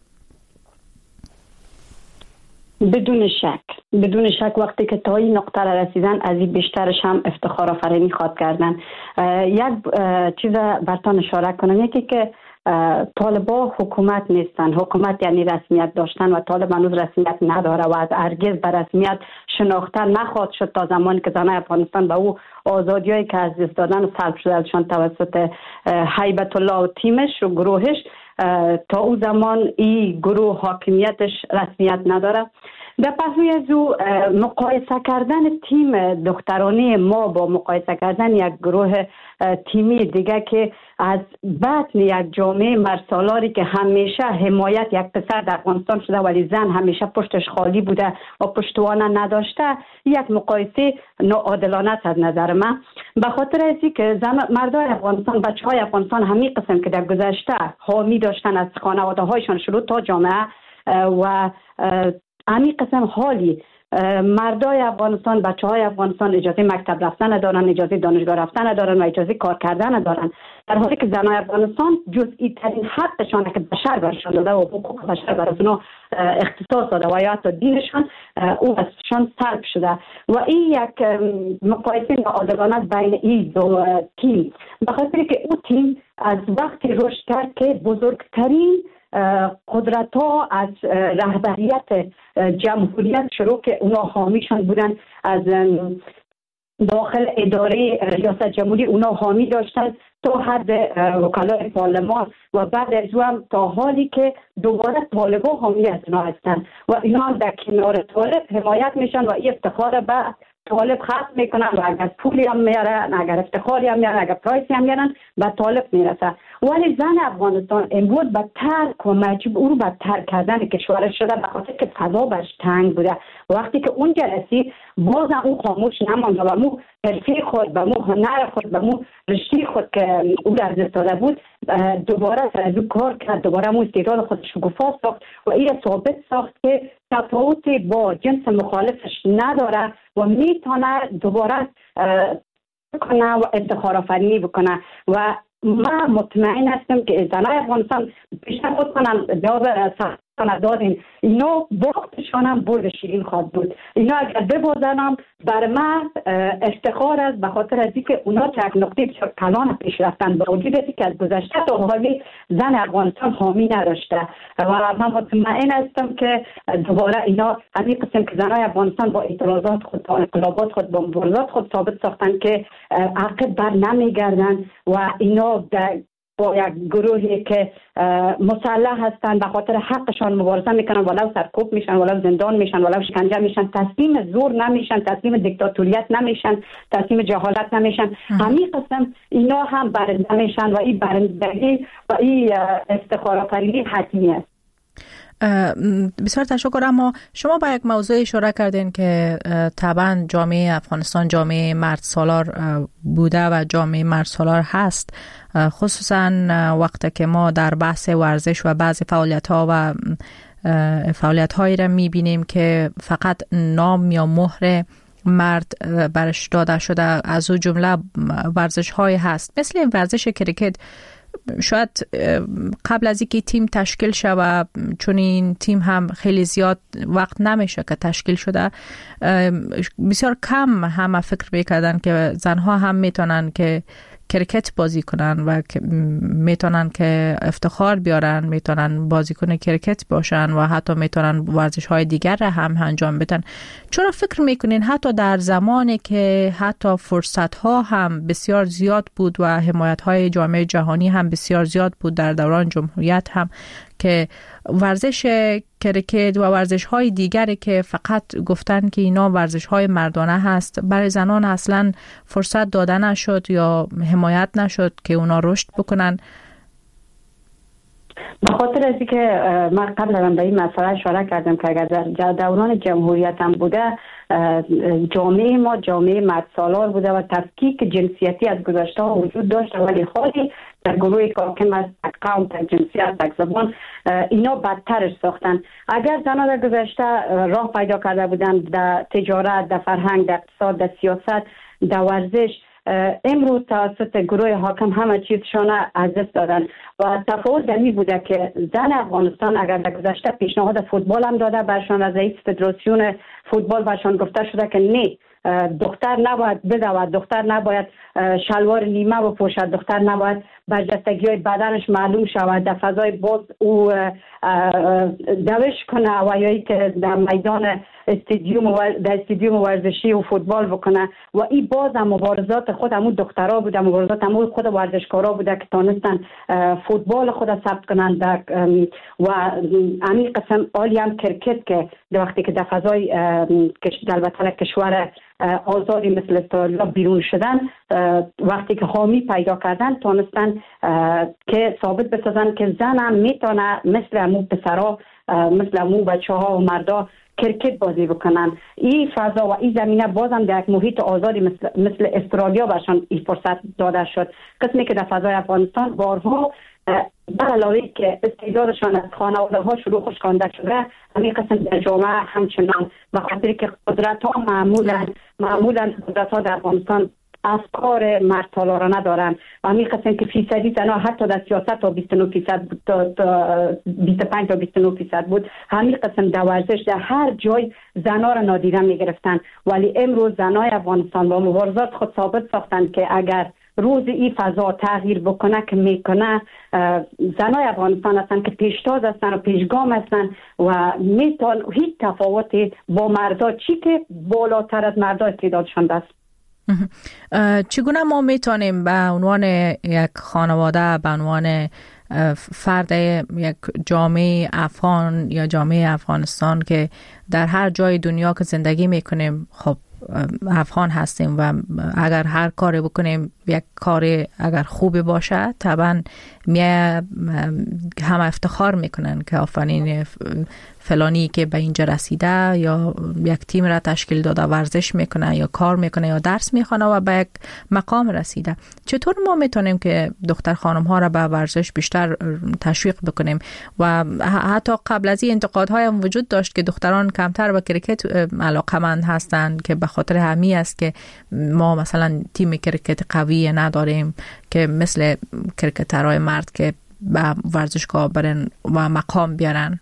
بدون شک بدون شک وقتی که تا این نقطه را رسیدن، از این بیشترش هم افتخار آفرینی خواد کردن. یک چیز براتون اشاره کنم، یکی که طالبا حکومت نیستن. حکومت یعنی رسمیت داشتن و طالب هنوز رسمیت نداره و از هرگز به رسمیت شناخته نخواهد شد تا زمانی که زنان افغانستان به او آزادیایی که از دست دادن و سلب شده ازشان توسط هیبت الله و تیمش و گروهش، تا او زمان این گروه حاکمیتش رسمیت نداره. در پهلوی از او مقایسه کردن تیم دخترانه ما با مقایسه کردن یک گروه تیمی دیگه که از بطن یک جامعه مرسالاری که همیشه حمایت یک پسر در افغانستان شده ولی زن همیشه پشتش خالی بوده و پشتوانه نداشته، یک مقایسه ناعادلانه است از نظر من. به خاطر ازی که زن مردای افغانستان، بچهای افغانستان همین قسم که در گذشته حامی داشتن از خانواده هایشان شروع تا جامعه و همین قسم حالی مردای افغانستان، بچه های افغانستان اجازه مکتب رفتن ندارن، اجازه دانشگاه رفتن ندارن و اجازه کار کردن ندارن، در حالی که زنای افغانستان جزئی ترین حقشان که بشر برشان داده و حقوق بشر برای اونا اختصاص داده و یا حتی دینشان او ازشان سلب شده و این یک مقایسه ناعادلانه بین این دو تیم. به خاطر که او تیم از وقتی رشد کرد که بزرگترین قدرت ها از رهبریت جمهوریت شروع که اونا حامیشان بودن، از داخل اداره ریاست جمهوری اونا حامی داشتن تا حد وکلای پارلمان و بعد از اون تا حالی که دوباره طالبا حامی از اینا هستن و اینا در کنار طالب حمایت میشن و این افتخار به طالب خاص میکنن و اگر پولی هم میارن، اگر افتخاری هم میارن، اگر پرایسی هم میارن به طالب میرسه. ولی زن افغانستان امروز به ترک و مجبور او رو به ترک کردن کشورش شده به خاطر که فضا برش تنگ بوده. وقتی که اونجا رسید بازم اون خاموش نمانده و مو حرفی خود به مو هنر خود به مو رشته خود که او در دست داده بود دوباره سر از او کار کرد، دوباره مو استعداد خودش شکوفا ساخت و این ثابت ساخت که تفاوتی با جنس مخالفش نداره و میتونه دوباره کنه و افتخار آفرینی بکنه و من مطمئن هستم که زنای افغانستان بیشتر خود کنم جواب سختانه دادین، اینا وقتشان هم برد شیرین خواهد بود. اینا اگر ببازن هم بر من افتخار است به خاطر از اینکه اونا تک نقطه بسیار کلان پیش رفتن با وجود از اینکه از گذشته تا حالی زن افغانستان حامی نداشته و من مطمئن هستم که دوباره اینا همین قسم که زنای افغانستان با اعتراضات خود، با انقلابات خود، با مبارزات خود ثابت ساختن که عقب بر نمیگردن و اینا در با یک گروهی که مسلح هستن به خاطر حقشان مبارزه میکنن، ولو سرکوب میشن، ولو زندان میشن، ولو شکنجه میشن، تسلیم زور نمیشن، تسلیم دیکتاتوریت نمیشن، تسلیم جهالت نمیشن. همین قسم اینا هم برنده میشن و این برندگی و این افتخار آفرینی حتمی است. بسیار تشکر. اما شما با یک موضوع اشاره کردین که طبعا جامعه افغانستان جامعه مرد سالار بوده و جامعه مرد سالار هست، خصوصا وقتی که ما در بحث ورزش و بعضی فعالیت ها و فعالیت هایی را میبینیم که فقط نام یا مهر مرد برش داده شده، از او جمله ورزش های هست مثل این ورزش کرکت. شاید قبل از اینکه تیم تشکیل شود، چون این تیم هم خیلی زیاد وقت نمیشه که تشکیل شده، بسیار کم همه فکر میکردن که زنها هم میتونن که کرکت بازی کنن و میتونن که افتخار بیارن، میتونن بازیکن کرکت باشن و حتی میتونن ورزش های دیگر را هم انجام بدن. چرا فکر میکنین حتی در زمانی که حتی فرصت ها هم بسیار زیاد بود و حمایت های جامعه جهانی هم بسیار زیاد بود در دوران جمهوریت هم، که ورزش کرکت و ورزش های دیگری که فقط گفتن که اینا ورزش های مردانه هست، برای زنان اصلا فرصت داده نشد یا حمایت نشد که اونا رشد بکنن؟ به خاطر از اینکه من قبل هم به این مسئله اشاره کردم که اگر در دوران جمهوریت هم بوده، جامعه ما جامعه مرد سالار بوده و تفکیک جنسیتی از گذشته ها وجود داشت، ولی خالی در گروه کاکم از قوم، در جنسیت، در زبان، اینا بدترش ساختن. اگر زنان در گذشته راه پیدا کرده بودن در تجارت، در فرهنگ، در اقتصاد، در سیاست، در ورزش، امروز توسط گروه حاکم همه چیزشان از دست دادن و تفاوت در این بوده که زن افغانستان اگر در گذشته پیشنهاد فوتبال هم داده برشان، از رئیس فدراسیون فوتبال برشان گفته شده که نه، دختر نباید بدود، دختر نباید شلوار نیمه بپوشد، دختر نباید برجستگی های بدنش معلوم شود، در فضای باز او دوش کنه و یا که در میدان استادیوم در استادیوم ورزشی و فوتبال بکنه. و این باز هم مبارزات خود همون دخترها بوده، مبارزات همون خود ورزشکارا بوده که تانستن فوتبال خود ثبت کنند. و همین قسم عالی هم کرکت که در وقتی که در فضای البته کشور آزادی مثل استرالیا بیرون شدن، وقتی که حامی پیدا کردن تانستن که ثابت بسازن که زن هم میتونه مثل همون پسرها، مثل همون بچه ها و مردا کرکت بازی بکنن. این فضا و این زمینه بازم در یک محیط آزادی مثل, مثل استرالیا برشان این فرصت داده شد. قسمی که در فضای افغانستان بارها بر علاوه که استعدادشان از خانواده ها شروع خوشکانده شده، همین قسم در جامعه همچنان، به خاطر که قدرت ها معمولا معمولا قدرت ها در افغانستان افکار مرد سالارانه دارن و همین قسم که فیصدی زنها حتی در سیاست تا بیست و نه فیصد بود، تا, تا بیست و پنج تا بیست و نه فیصد بود. همین قسم در ورزش در هر جای زنها را نادیده میگرفتن، ولی امروز زنای افغانستان با مبارزات خود ثابت ساختن که اگر روز این فضا تغییر بکنه که میکنه، زنای افغانستان هستن که پیشتاز هستن و پیشگام هستن و میتون هیچ تفاوتی با مردا، چی که بالاتر از مردا استعدادشان دست. چگونه ما میتونیم به عنوان یک خانواده، به عنوان فرد یک جامعه افغان یا جامعه افغانستان که در هر جای دنیا که زندگی میکنیم، خب افغان هستیم و اگر هر کاری بکنیم، یک کاری اگر خوبی باشه، طبعا میه هم افتخار میکنن که آفرین فلانی که به اینجا رسیده یا یک تیم را تشکیل داده، ورزش میکنه یا کار میکنه یا درس میخونه و به یک مقام رسیده. چطور ما میتونیم که دختر خانم ها را به ورزش بیشتر تشویق بکنیم؟ و حتی قبل از این انتقادهای هم وجود داشت که دختران کمتر به کرکت علاقمند هستند، که به خاطر همین است که ما مثلا تیم کرکت قوی نداریم که مثل کرکترهای مرد که به ورزشگاه برن و مقام بیارن.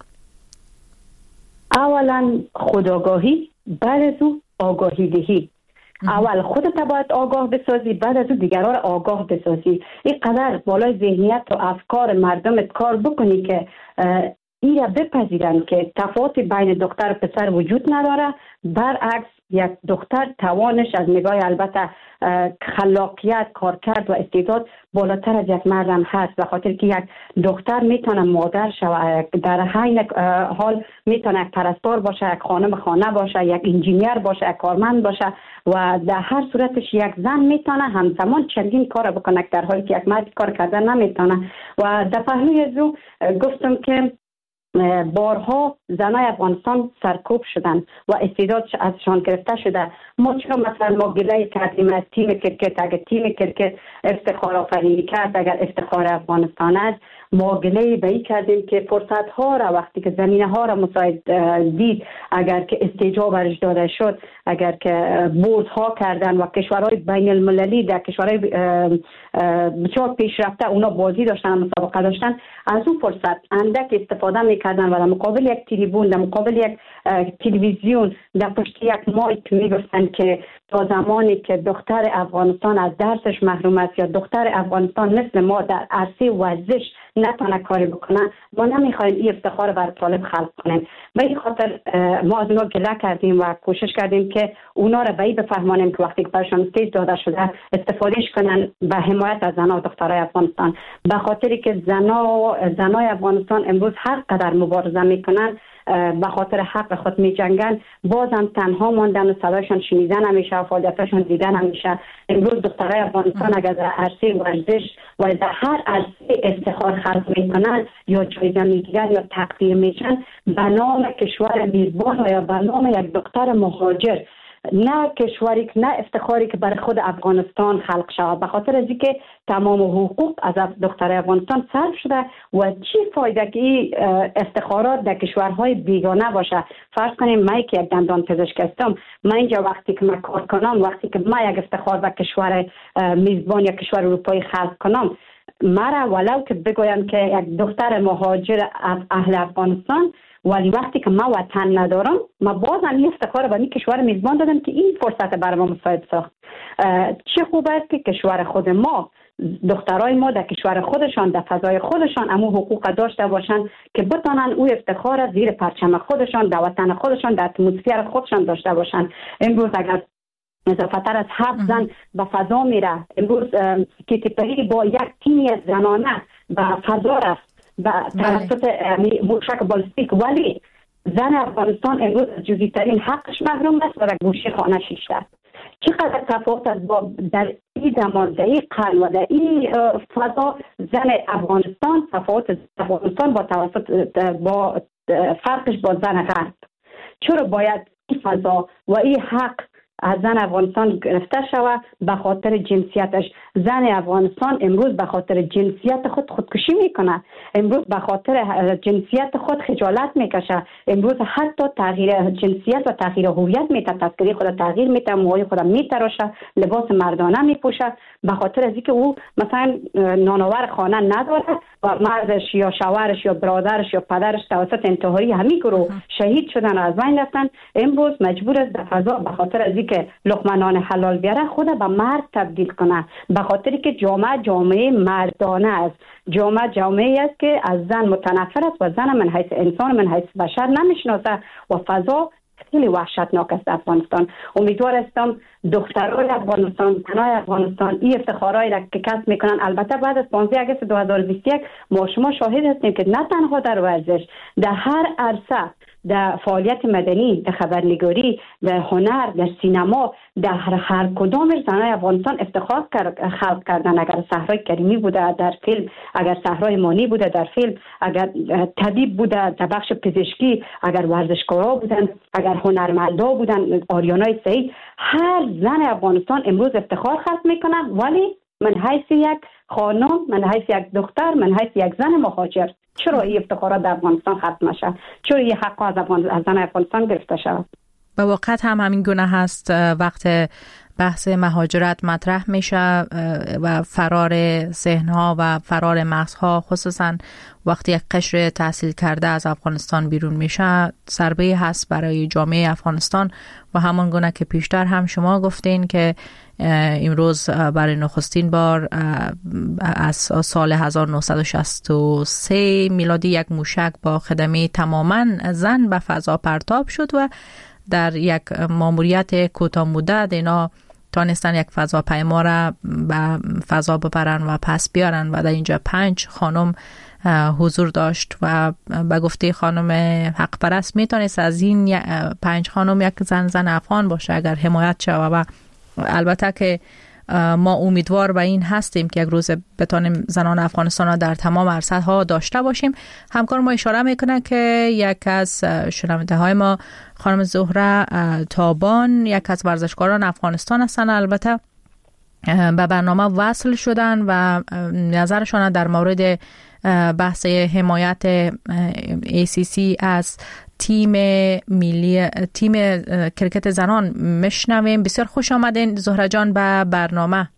اولا خودآگاهی، بعد از او آگاهی دهی. اول خودت باید آگاه بسازی، بعد از او دیگران را آگاه بسازی. اینقدر بالای ذهنیت و افکار مردمت کار بکنی که این را بپذیرن که تفاوت بین دختر و پسر وجود نداره. برعکس یک دختر توانش از نگاه البته خلاقیت، کارکرد و استعداد بالاتر از یک مردم هست، به خاطر که یک دختر میتونه مادر شود، در حین حال میتونه یک پرستار باشه، یک خانم خانه باشه، یک انجینیر باشه، یک کارمند باشه و در هر صورتش یک زن میتونه همزمان چندین کار بکنه در حالی که یک مرد کار کردن نمیتونه. و در پهلوی از او گفتم که بارها زنای افغانستان سرکوب شدن و استعداد ازشان گرفته شده. ما چرا مثلا ما گله کردیم از تیم کرکت؟ اگر تیم کرکت افتخار آفرینی کرد، اگر افتخار افغانستان است معادله به این کردیم که فرصت ها را وقتی که زمینه ها را مساعد دید، اگر که استیجاب برش داده شد، اگر که بورس ها کردن و کشورهای بین المللی در کشورهای بسیار پیشرفته اونا بازی داشتن، مسابقه داشتن، از اون فرصت اندک استفاده میکردن و در مقابل یک تریبون، در مقابل یک تلویزیون، در پشت یک مایک میگفتن که تا زمانی که دختر افغانستان از درسش محروم است یا دختر افغانستان مثل ما در عرصه ورزش نتونه کاری بکنه، ما نمیخوایم این افتخار بر طالب خلق کنیم. به این خاطر ما از اونا گله کردیم و کوشش کردیم که اونا را به این بفهمانیم که وقتی که برشان استیج داده شده استفادهش کنن به حمایت از زنان و دخترای افغانستان، به خاطری که زنا زنای افغانستان امروز هر قدر مبارزه میکنن، به خاطر حق خود می جنگن، بازم تنها ماندن و صدایشان شنیده نمیشه و فعالیتشان دیده نمیشه. امروز دخترای افغانستان اگر در عرصه ورزش و در هر عرصه افتخار خلق میکنن یا جایزه میگیرن یا تقدیر میشن به نام کشور میزبان و یا به نام یک دختر مهاجر، نه کشوری که نه افتخاری که برای خود افغانستان خلق شود. به خاطر از اینکه تمام حقوق از دختر افغانستان صرف شده و چی فایده که این افتخارات در کشورهای بیگانه باشه. فرض کنیم من که یک دندان پزشک هستم، من اینجا وقتی که من کار کنم، وقتی که من یک افتخار به کشور میزبان یا کشور اروپایی خلق کنم، مرا ولو که بگویم که یک دختر مهاجر اهل افغانستان، ولی وقتی که ما وطن ندارم، ما بازم این افتخار به این کشور میزبان دادم که این فرصت برای ما مساعد ساخت. چه خوب است که کشور خود ما، دخترای ما در کشور خودشان، در فضای خودشان امو حقوق داشته باشند که بتانن او افتخار زیر پرچم خودشان، در وطن خودشان، در اتمسفر خودشان داشته باشند. امروز اگر اضافتر از هفت زن به فضا میره، امروز کیتی پری با یک تیمی زنانه به فضا رفت با توسط موشک بالستیک، ولی زن افغانستان امروز از جزئی ترین حقش محروم است و در گوشه خانه شیشته است. چقدر تفاوت است با در این زمان، در این قرن و در این فضا زن افغانستان، تفاوت افغانستان با توسط با فرقش با زن غرب. چرا باید این فضا و این حق از زن افغانستان گرفته شود به خاطر جنسیتش؟ زن افغانستان امروز به خاطر جنسیت خود خودکشی میکنه، امروز به خاطر جنسیت خود خجالت میکشه، امروز حتی تغییر جنسیت و تغییر هویت میته، تذکری خود تغییر میته، موهای خود میتراشه، لباس مردانه میپوشه، به خاطر از اینکه او مثلا نانآور خانه نداره و مردش یا شوهرش یا برادرش یا پدرش توسط انتحاری همین گروه شهید شدن و از بین رفتن. امروز مجبور است در فضا به خاطر از اینکه لقمه نان حلال بیاره خود به مرد تبدیل کنه، به خاطری که جامعه جامعه مردانه است، جامعه جامعه است که از زن متنفر است و زن من حیث انسان، من حیث بشر نمیشناسه و فضا خیلی وحشتناک است افغانستان. امیدوار هستم دخترای افغانستان، زنای افغانستان این افتخارایی را که کسب میکنن، البته بعد از پانزده آگوست دو هزار و بیست و یک ما شما شاهد هستیم که نه تنها در ورزش، در هر عرصه، در فعالیت مدنی، در خبرنگاری، در هنر، در سینما، در هر کدامش زنای افغانستان افتخار خلق کردن. اگر صحرای کریمی بوده در فیلم، اگر صحرای مانی بوده در فیلم، اگر طبیب بوده در بخش پزشکی، اگر ورزشکارا بودن، اگر هنرمندا بودن، آریانای سعید، هر زن افغانستان امروز افتخار خلق میکنه. ولی من حیث یک خانم، من حیث یک دختر، من حیث یک زن مهاجر، چرا این افتخارات در افغانستان ختم نشه؟ چرا این حق از از زن افغانستان گرفته شود؟ به واقع هم همین گونه هست. وقت بحث مهاجرت مطرح میشه و فرار ذهن‌ها و فرار مغزها، خصوصا وقتی یک قشر تحصیل کرده از افغانستان بیرون میشه، ضربه هست برای جامعه افغانستان. و همان گونه که پیشتر هم شما گفتین که امروز برای نخستین بار از سال هزار و نهصد و شصت و سه میلادی یک موشک با خدمه تماما زن به فضا پرتاب شد و در یک ماموریت کوتاه مدت اینا تانستن یک فضاپیما را به فضا ببرن و پس بیارن و در اینجا پنج خانم حضور داشت و به گفته خانم حق پرست میتونست از این پنج خانم یک زن زن افغان باشه اگر حمایت شود. و البته که ما امیدوار به این هستیم که یک روز بتونیم زنان افغانستان را در تمام عرصه ها داشته باشیم. همکار ما اشاره میکنه که یک از شنونده های ما خانم زهره تابان یک از ورزشکاران افغانستان هستند. البته به برنامه وصل شدن و نظرشان در مورد بحث حمایت ای سی سی از تیم ملی تیم کرکت زنان میشنویم. بسیار خوش آمدین زهره جان به برنامه.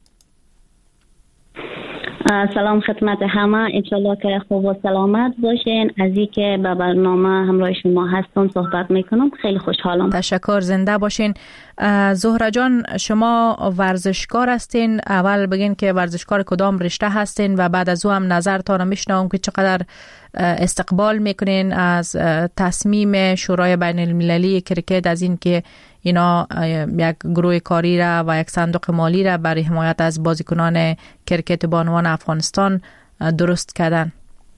سلام خدمت همه، انشالله که خوب و سلامت باشین. از این که به برنامه همراه شما هستم صحبت میکنم خیلی خوشحالم. تشکر، زنده باشین. زهره جان، شما ورزشکار هستین. اول بگین که ورزشکار کدام رشته هستین و بعد از او هم نظرتان میشنوم که چقدر استقبال میکنین از تصمیم شورای بین المللی کرکت از این که اینا یک گروه کاری را و یک صندوق مالی را برای حمایت از بازیکنان کرکت بانوان افغانستان درست کردن.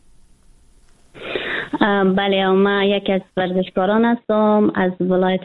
بله، من یکی از ورزشکاران هستم از ولایت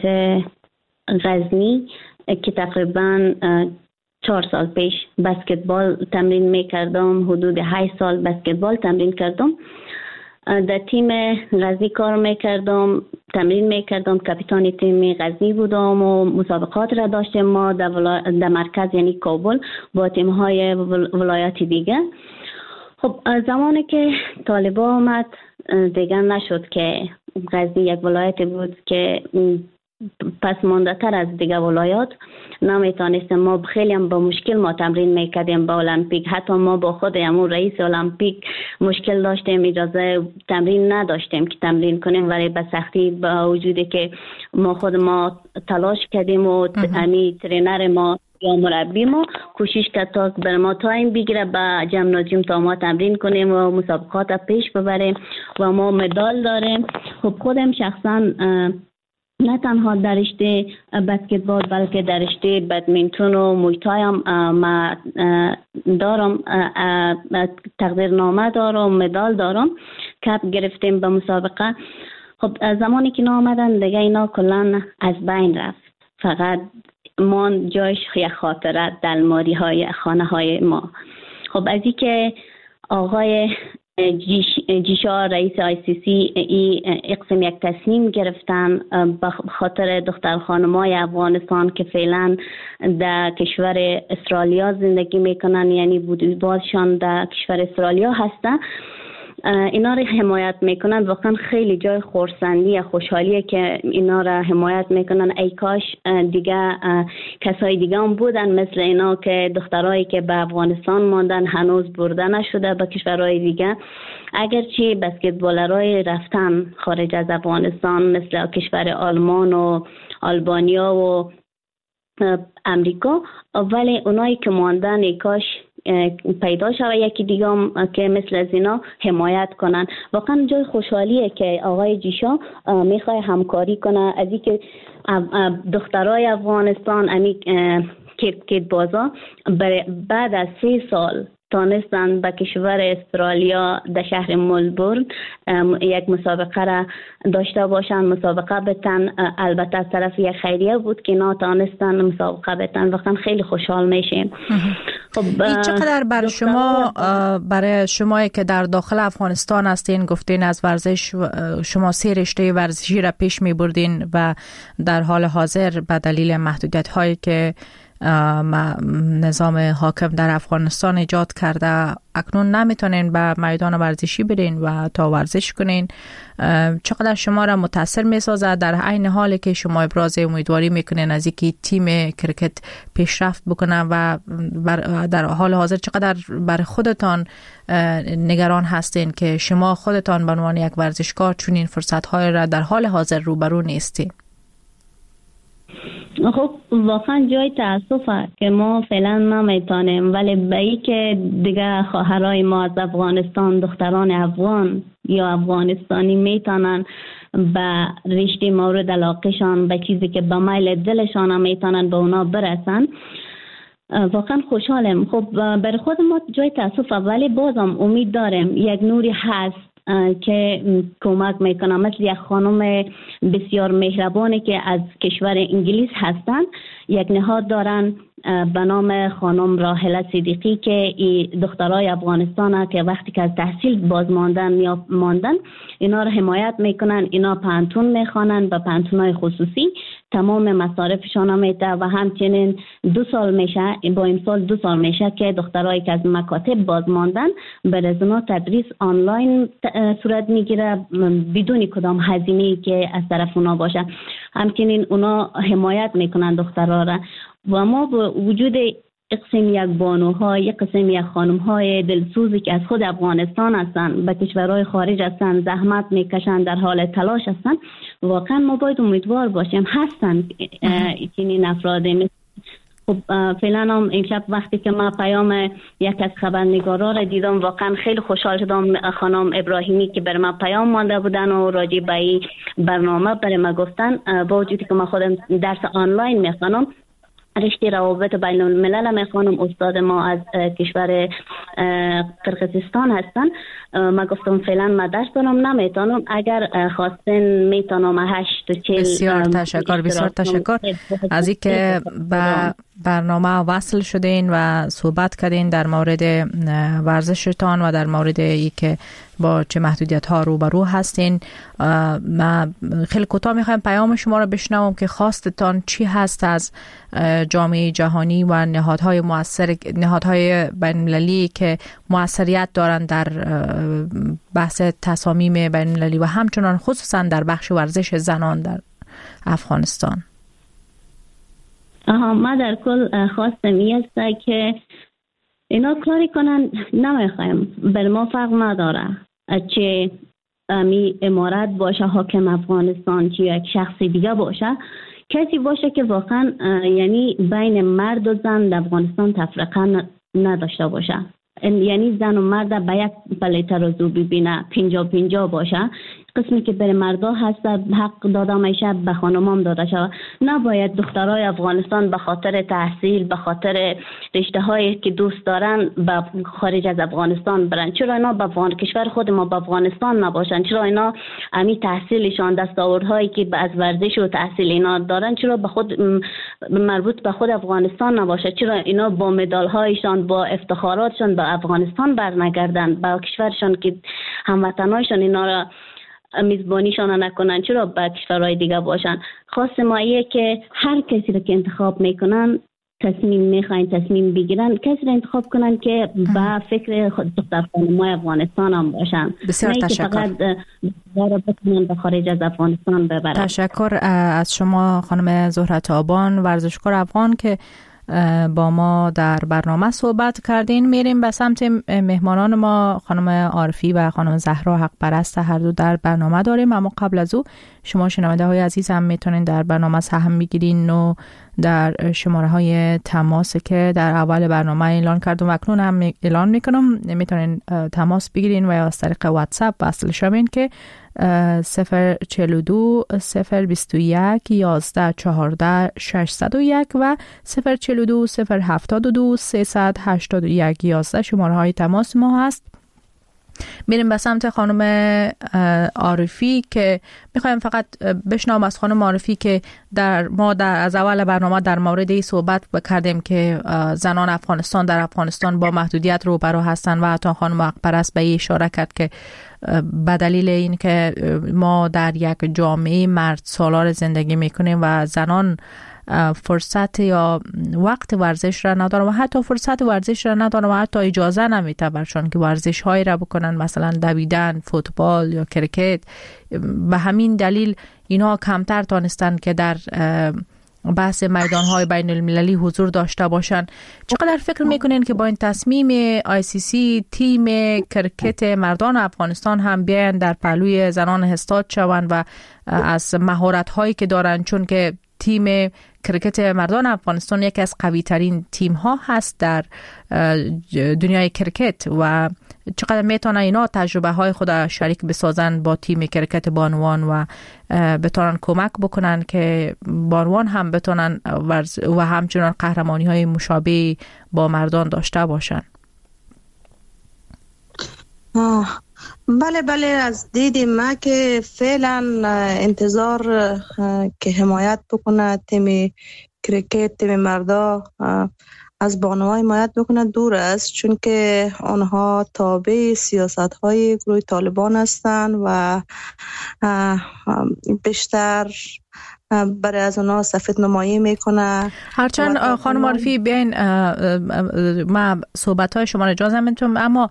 غزنی که تقریبا چهار سال پیش بسکتبال تمرین میکردم. حدود هشت سال بسکتبال تمرین کردم. در تیم غزنی کار میکردم، تمرین میکردم، کاپیتان تیم غزنی بودم و مسابقات را داشتیم ما در, ولا... در مرکز یعنی کابل با تیم های ولایت دیگه. خب زمانی که طالبان آمد دیگه نشد که غزنی یک ولایت بود که پس مانده تر از دیگه ولایات نمیتونستیم. ما خیلی هم با مشکل ما تمرین میکردیم با المپیک. حتی ما با خود همون رئیس المپیک مشکل داشتیم، اجازه تمرین نداشتیم که تمرین کنیم، ولی به سختی با وجودی که ما خود ما تلاش کردیم و امی ترینر ما یا مربی ما کوشش کرد تا بر ما تایم بگیره به جمنازیوم تا ما تمرین کنیم و مسابقات پیش ببریم و ما مدال داریم. خب خودم شخصا نه تنها در رشته بسکتبال بلکه در رشته بدمینتون و مویتای هم ما دارم، تقدیرنامه دارم، مدال دارم، کپ گرفتیم به مسابقه. خب زمانی که نامدن دیگه اینا کلان از بین رفت، فقط مان جایش یک خاطره در الماری های خانه های ما. خب از این که آقای جیش، جیشا رئیس آی سی سی ای اقسم یک تصمیم گرفتن به خاطر دختر خانمای افغانستان که فعلا در کشور استرالیا زندگی میکنن، یعنی بازشان در کشور استرالیا هستن، اینا را حمایت میکنن. واقعا خیلی جای خرسندی و خوشحالیه که اینا را حمایت میکنن. ای کاش دیگه کسای دیگه هم بودن مثل اینا که دخترایی که به افغانستان ماندن هنوز برده نشده به کشورهای دیگه. اگرچه بسکتبالرای رفتن خارج از افغانستان مثل کشور آلمان و آلبانیا و امریکا، ولی اونایی که ماندن ای کاش پیدا شود یکی دیگه هم که مثل از اینا حمایت کنن. واقعا جای خوشحالیه که آقای جیشا میخواه همکاری کنه از این که دخترای افغانستان امی کرکت بازا بعد از سه سال تانستن به کشور استرالیا در شهر ملبورن یک مسابقه را داشته باشن، مسابقه بتن. البته از طرف یک خیریه بود که ناتانستن مسابقه بتن. واقعا خیلی خوشحال میشیم. خب چقدر برای شما، برای شما که در داخل افغانستان هستین، گفتین از ورزش شما سه رشته ورزشی را پیش می بردین و در حال حاضر به دلیل محدودیت هایی که نظام حاکم در افغانستان ایجاد کرده اکنون نمیتونین به میدان ورزشی برین و تا ورزش کنین. چقدر شما را متاثر میسازه در عین حالی که شما ابراز امیدواری میکنین از اینکه تیم کرکت پیشرفت بکنه و در حال حاضر چقدر برای خودتان نگران هستین که شما خودتان به عنوان یک ورزشکار چنین فرصت‌های را در حال حاضر روبرو نیستین؟ خب واقعا جای تاسفه که ما فعلا نمیتونیم، ولی به ای که دیگه خواهرای ما از افغانستان، دختران افغان یا افغانستانی میتونن به رشته مورد علاقهشان، به چیزی که به میل دلشان میتونن به اونا برسن، واقعا خوشحالم. خب برای خود ما جای تاسفه، ولی بازم امید داریم یک نوری هست که کمک میکنه. مثل یک خانم بسیار مهربانی که از کشور انگلیس هستن، یک نهاد دارن به نام خانم راحله صدیقی که دخترای افغانستان ها که وقتی که از تحصیل باز ماندن یا ماندن اینا رو حمایت میکنن. اینا پانتون میخوانن به پانتونای خصوصی تمام مصارفشان میده و همچنین دو سال میشه، با این سال دو سال میشه که دخترایی که از مکاتب باز ماندن برای اونا تدریس آنلاین صورت میگیره بدون کدام هزینه‌ای که از طرف اونا باشه. همچنین اونا حمایت میکنن دخترها را و ما با وجود قسم یک بانوها، یک قسم یک خانمهای دلسوزی که از خود افغانستان هستند، به کشورهای خارج هستند، زحمت میکشند، در حال تلاش هستند، واقعا ما باید امیدوار باشیم هستند چنین افرادی. خب فعلا هم این شب وقتی که ما پیام یک از خبرنگارا را دیدم واقعا خیلی خوشحال شدم. خانم ابراهیمی که بر ما پیام مانده بودن و راجع به این برنامه بر ما گفتن، با وجودی که ما خودم درس آنلاین میخوانم، رشته روابط بین الملل میخوانم، استاد ما از کشور قرقیزستان هستن. ما گفتم فعلا ما درس دارم نمیتونم، اگر خواستین میتونم هشت و چل. بسیار تشکر، بسیار تشکر از اینکه به برنامه وصل شدین و صحبت کردین در مورد ورزشتان و در مورد اینکه با چه محدودیت ها روبرو هستین. ما خیلی کوتاه میخوایم پیام شما را بشنوم که خواستتان چی هست از جامعه جهانی و نهادهای مؤثر، نهادهای بین‌المللی که مؤثریت دارند در بحث تصامیم بین‌المللی و همچنان خصوصا در بخش ورزش زنان در افغانستان. آها، ما در کل خواستم ایسته که اینا کاری کنن نمیخوایم، بر ما فرق نداره چه امی امارت باشه، حاکم افغانستان، چه یک شخص دیگه باشه، کسی باشه که واقعا یعنی بین مرد و زن در افغانستان تفرقه نداشته باشه، یعنی زن و مرد به یک پله ترازو ببینه، پینجا پینجا باشه. قسمی که برای مردا هست حق داده میشه به خانمام داده شود. نباید دخترای افغانستان به خاطر تحصیل، به خاطر رشته هایی که دوست دارن به خارج از افغانستان برن. چرا اینا به افغان کشور خود ما به افغانستان نباشن؟ چرا اینا امی تحصیلشان، دستاوردهایی که از ورزش و تحصیل اینا دارن، چرا به خود مربوط به خود افغانستان نباشه؟ چرا اینا با مدال هایشان، با افتخاراتشان به افغانستان برنگردن، با کشورشان که هموطنایشان اینا را میزبانیشان نکنن؟ چرا به کشورهای دیگه باشن؟ خاص ما ایه که هر کسی رو که انتخاب میکنن، تصمیم میخواین تصمیم بگیرن، کسی رو انتخاب کنن که با فکر خود دختر خانمای افغانستان هم باشن. بسیار تشکر. فقط بتونن به خارج از افغانستان ببرن. تشکر از شما خانم زهره تابان، ورزشکار افغان که با ما در برنامه صحبت کردین. میریم به سمت مهمانان ما، خانم عارفی و خانم زهرا حق پرست، هر دو در برنامه داریم. اما قبل از او شما شنونده های عزیز هم میتونین در برنامه سهم بگیرین و در شماره های تماس که در اول برنامه اعلان کردم و اکنون هم اعلان میکنم میتونین تماس بگیرین و یا از طریق واتساپ وصل شوین که صفر چهل و دو صفر بیست و یک یازده چهارده ششصد و یک و صفر چهل و دو صفر هفتاد و دو سیصد هشتاد و یک یازده شماره های تماس ما هست. میریم به سمت خانم عارفی که میخوایم فقط بشنوم از خانم عارفی که در ما در از اول برنامه در مورد این صحبت کردیم که زنان افغانستان در افغانستان با محدودیت روبرو هستند و حتی خانم حق پرست به اشاره کرد که به دلیل این که ما در یک جامعه مرد سالار زندگی میکنیم و زنان فرصت یا وقت ورزش را ندارن و حتی فرصت ورزش را ندارن و حتی اجازه نمیده برشان که ورزش هایی را بکنن، مثلا دویدن، فوتبال یا کرکت. به همین دلیل اینا کمتر تانستن که در بحث میدان های بین المللی حضور داشته باشن. چقدر فکر میکنین که با این تصمیم آی سی سی تیم کرکت مردان افغانستان هم بیاین در پهلوی زنان استاد شوند و از مهارت هایی که دارن، چون که تیم کرکت مردان افغانستان یکی از قوی ترین تیم ها هست در دنیای کرکت و چقدر میتونه اینا تجربه های خود شریک بسازن با تیم کرکت بانوان و بتونن کمک بکنن که بانوان هم بتونن و همچنان قهرمانی های مشابه با مردان داشته باشن. آه. بله بله از دید ما که فعلا انتظار که حمایت بکنه تیم کرکت تیم مردا از بانوان حمایت بکنه دور است، چون که آنها تابع سیاست های گروه طالبان هستند و بیشتر برای از اونا سفید نمایی میکنه. هرچند خانم عارفی بیاین ما صحبت های شما رو اجازه میتونم، اما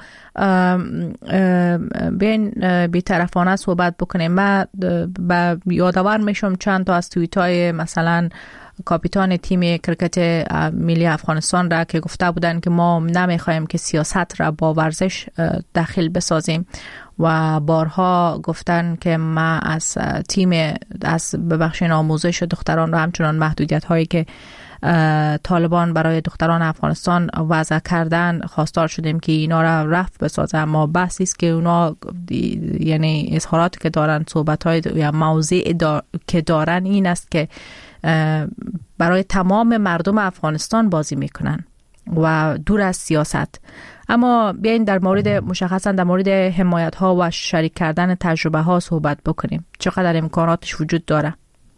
بیاین بی‌طرفانه صحبت بکنیم. من یادآور میشم چند تا از توییت های مثلا کاپیتان تیم کرکت ملی افغانستان را که گفته بودن که ما نمیخوایم که سیاست را با ورزش داخل بسازیم و بارها گفتن که ما از تیم از ببخشین آموزش دختران و همچنان محدودیت هایی که طالبان برای دختران افغانستان وضع کردن خواستار شدیم که اینا را رفع بسازن. اما بحثی است که اونا یعنی اظهاراتی که دارن، صحبت های یا موضوعی دا که دارن این است که برای تمام مردم افغانستان بازی میکنن و دور از سیاست. اما بیاین در مورد مشخصا در مورد حمایت ها و شریک کردن تجربه ها صحبت بکنیم. چقدر امکاناتش وجود داره؟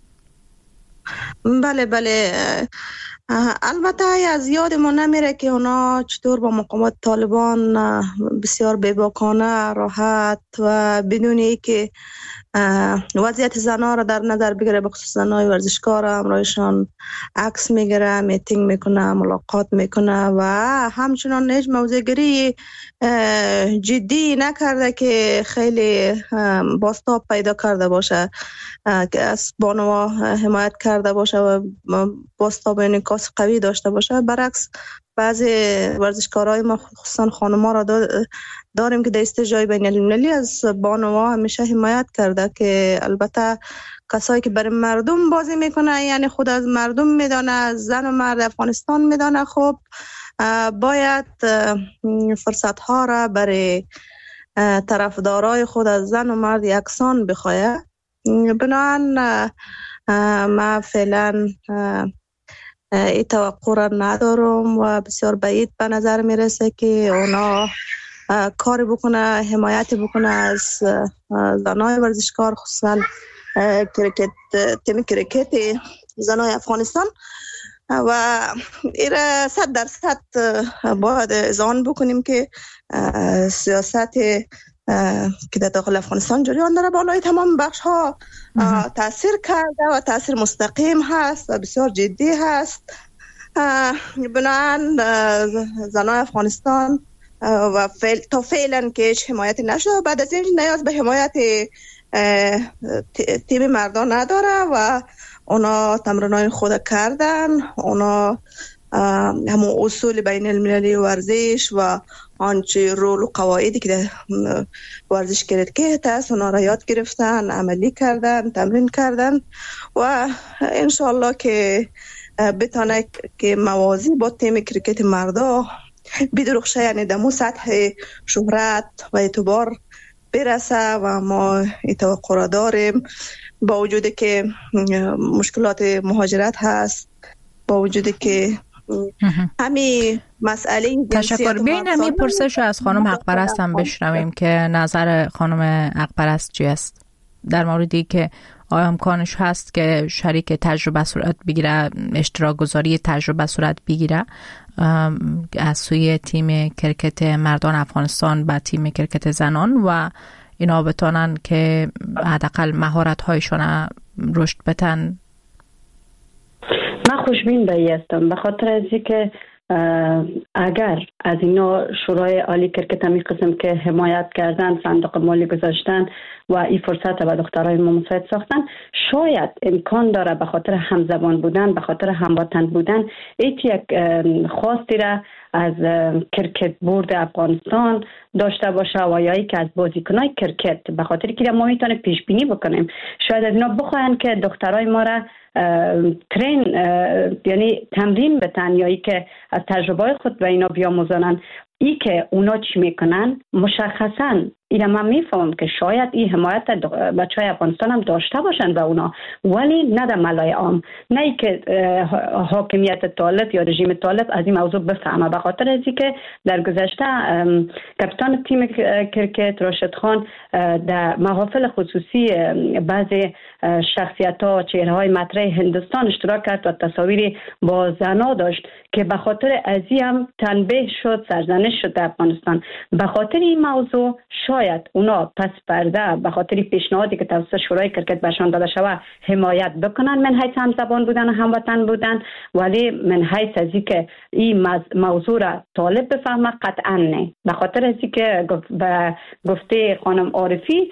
بله بله، البته از یادمون نمیره که اونا چطور با مقاومت طالبان بسیار بی‌باکانه، راحت و بدون که وضعیت زنها را در نظر بگیره، به خصوص زنهای ورزشکار همراهشان عکس میگیره، میتینگ میکنه، ملاقات میکنه و همچنان هیچ موضوعگیری جدی نکرده که خیلی بازتاب پیدا کرده باشه که از بانوا حمایت کرده باشه و بازتاب انعکاس قوی داشته باشه. برعکس بعضی ورزشکارای ما خصوصا خانم‌ها را داریم که در استجای بین المللی از بانوا همیشه حمایت کرده که البته کسایی که برای مردم بازی میکنه، یعنی خود از مردم میدانه، زن و مرد افغانستان میدانه، خب باید فرصت ها را برای طرفدارای خود از زن و مرد یکسان بخواه. بنابراین ما فعلا این توقع را ندارم و بسیار بعید به نظر میرسه که اونا کاری بکنه، حمایتی بکنه از زنای ورزشکار، خصوصا کرکت، تیم کرکت زنای افغانستان. و ایره صد درصد باید اذعان بکنیم که سیاست که در داخل افغانستان جریان داره بالای تمام بخش ها تاثیر کرده و تاثیر مستقیم هست و بسیار جدی هست. بنابراین زنای افغانستان و فعل تا فعلا که هیچ حمایتی نشده، بعد از این نیاز به حمایت تیم مردان نداره و اونا تمرینای خود کردن، اونا همون اصول بین المللی ورزش و آنچه رول و قواعدی که در ورزش کرکت هست اونا را یاد گرفتن، عملی کردن، تمرین کردن و انشالله که بتانه که موازی با تیم کرکت مردا بدرخشه، یعنی دمو سطح شهرت و اعتبار برسه و ما توقع را داریم. با وجودی که مشکلات مهاجرت هست، با وجودی که همین مسئله تشکر. بیاین همین پرسش از خانم حق پرست هم بشنویم که نظر خانم حق پرست چی است در موردی که آیا امکانش هست که شریک تجربه صورت بگیره، اشتراک گذاری تجربه صورت بگیره از سوی تیم کرکت مردان افغانستان با تیم کرکت زنان و اینا بتونن که حداقل مهارت هایشون رشد بتن. من خوشبین به این هستم، به خاطر از اینکه اگر از اینا شورای عالی کرکت همی قسم که حمایت کردن، صندوق مالی گذاشتن و این فرصت به دخترای ما مساعد ساختن، شاید امکان داره به خاطر همزبان بودن، به خاطر هموطن بودن، ایت یک خواستی را از کرکت بورد افغانستان داشته باشه و یا ای که از بازیکنای کرکت، به خاطر که ما میتونه پیش بینی بکنیم، شاید از اینا بخواین که دخترای ما را ترین یعنی تمرین بتن یا ای که از تجربه خود به اینا بیاموزنن. ای که اونا چی میکنن مشخصا اینا من میفهمم که شاید این حمایت بچه های افغانستان هم داشته باشن به اونا، ولی نه در ملای عام، نه ای که حاکمیت طالب یا رژیم طالب از این موضوع بفهمه. به خاطر از که در گذشته کاپیتان تیم کرکت راشد خان در محافل خصوصی بعضی شخصیت ها، چهره های مطرح هندوستان اشتراک کرد و تصاویری با زنا داشت که به خاطر از این هم تنبیه شد، سرزنش دانش شد در افغانستان. به خاطر این موضوع شاید اونا پس پرده به خاطر پیشنهادی که توسط شورای کرکت برشان داده شود حمایت بکنن من حیث هم زبان بودن و هموطن بودن، ولی من حیث از که این موضوع را طالب بفهمه قطعا نه. به خاطر از که به گفته خانم عارفی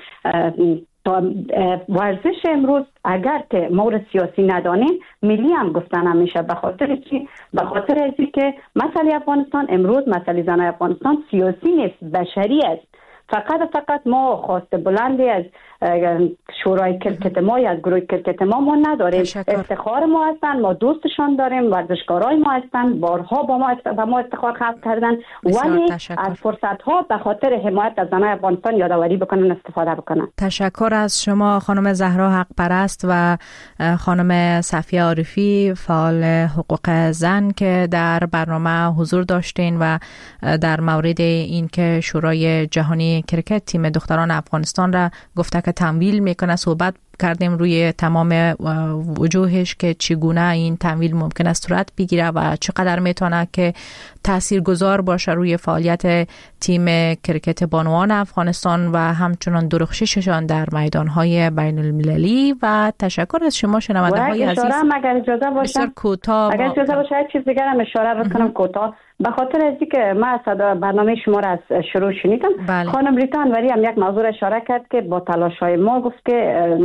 ورزش امروز اگر که مورد سیاسی ندانیم ملی هم گفتن همیشه، به خاطر چی؟ به خاطر از که مسئله افغانستان امروز مسئله زنان افغانستان سیاسی نیست، بشری است. فقط فقط ما خواست بلندی از شورای کرکت ما یا از گروه کرکت ما ما نداریم. افتخار ما هستن، ما دوستشان داریم، ورزشکارای ما هستن، بارها با ما با ما افتخار خلق کردن، ولی از فرصت ها به خاطر حمایت از زنان افغانستان یادآوری بکنن، استفاده بکنن. تشکر از شما خانم زهرا حق پرست و خانم صفیه عارفی فعال حقوق زن که در برنامه حضور داشتین و در مورد این که شورای جهانی کرکت تیم دختران افغانستان را گفته که تمویل میکنه صحبت کردیم روی تمام وجوهش که چگونه این تمویل ممکن است صورت بگیره و چقدر میتونه که تاثیرگذار باشه روی فعالیت تیم کرکت بانوان افغانستان و همچنان درخشششان در میدانهای بین المللی. و تشکر از شما شنونده های عزیز. اگر اجازه باشه کوتاه اگر اجازه باشه یک چیز دیگر هم اشاره بکنم کوتاه، به خاطر از اینکه ما صدا برنامه شما را از شروع شنیدم. بله. خانم ریتا انوری هم یک موضوع اشاره کرد که با تلاش های ما گفت که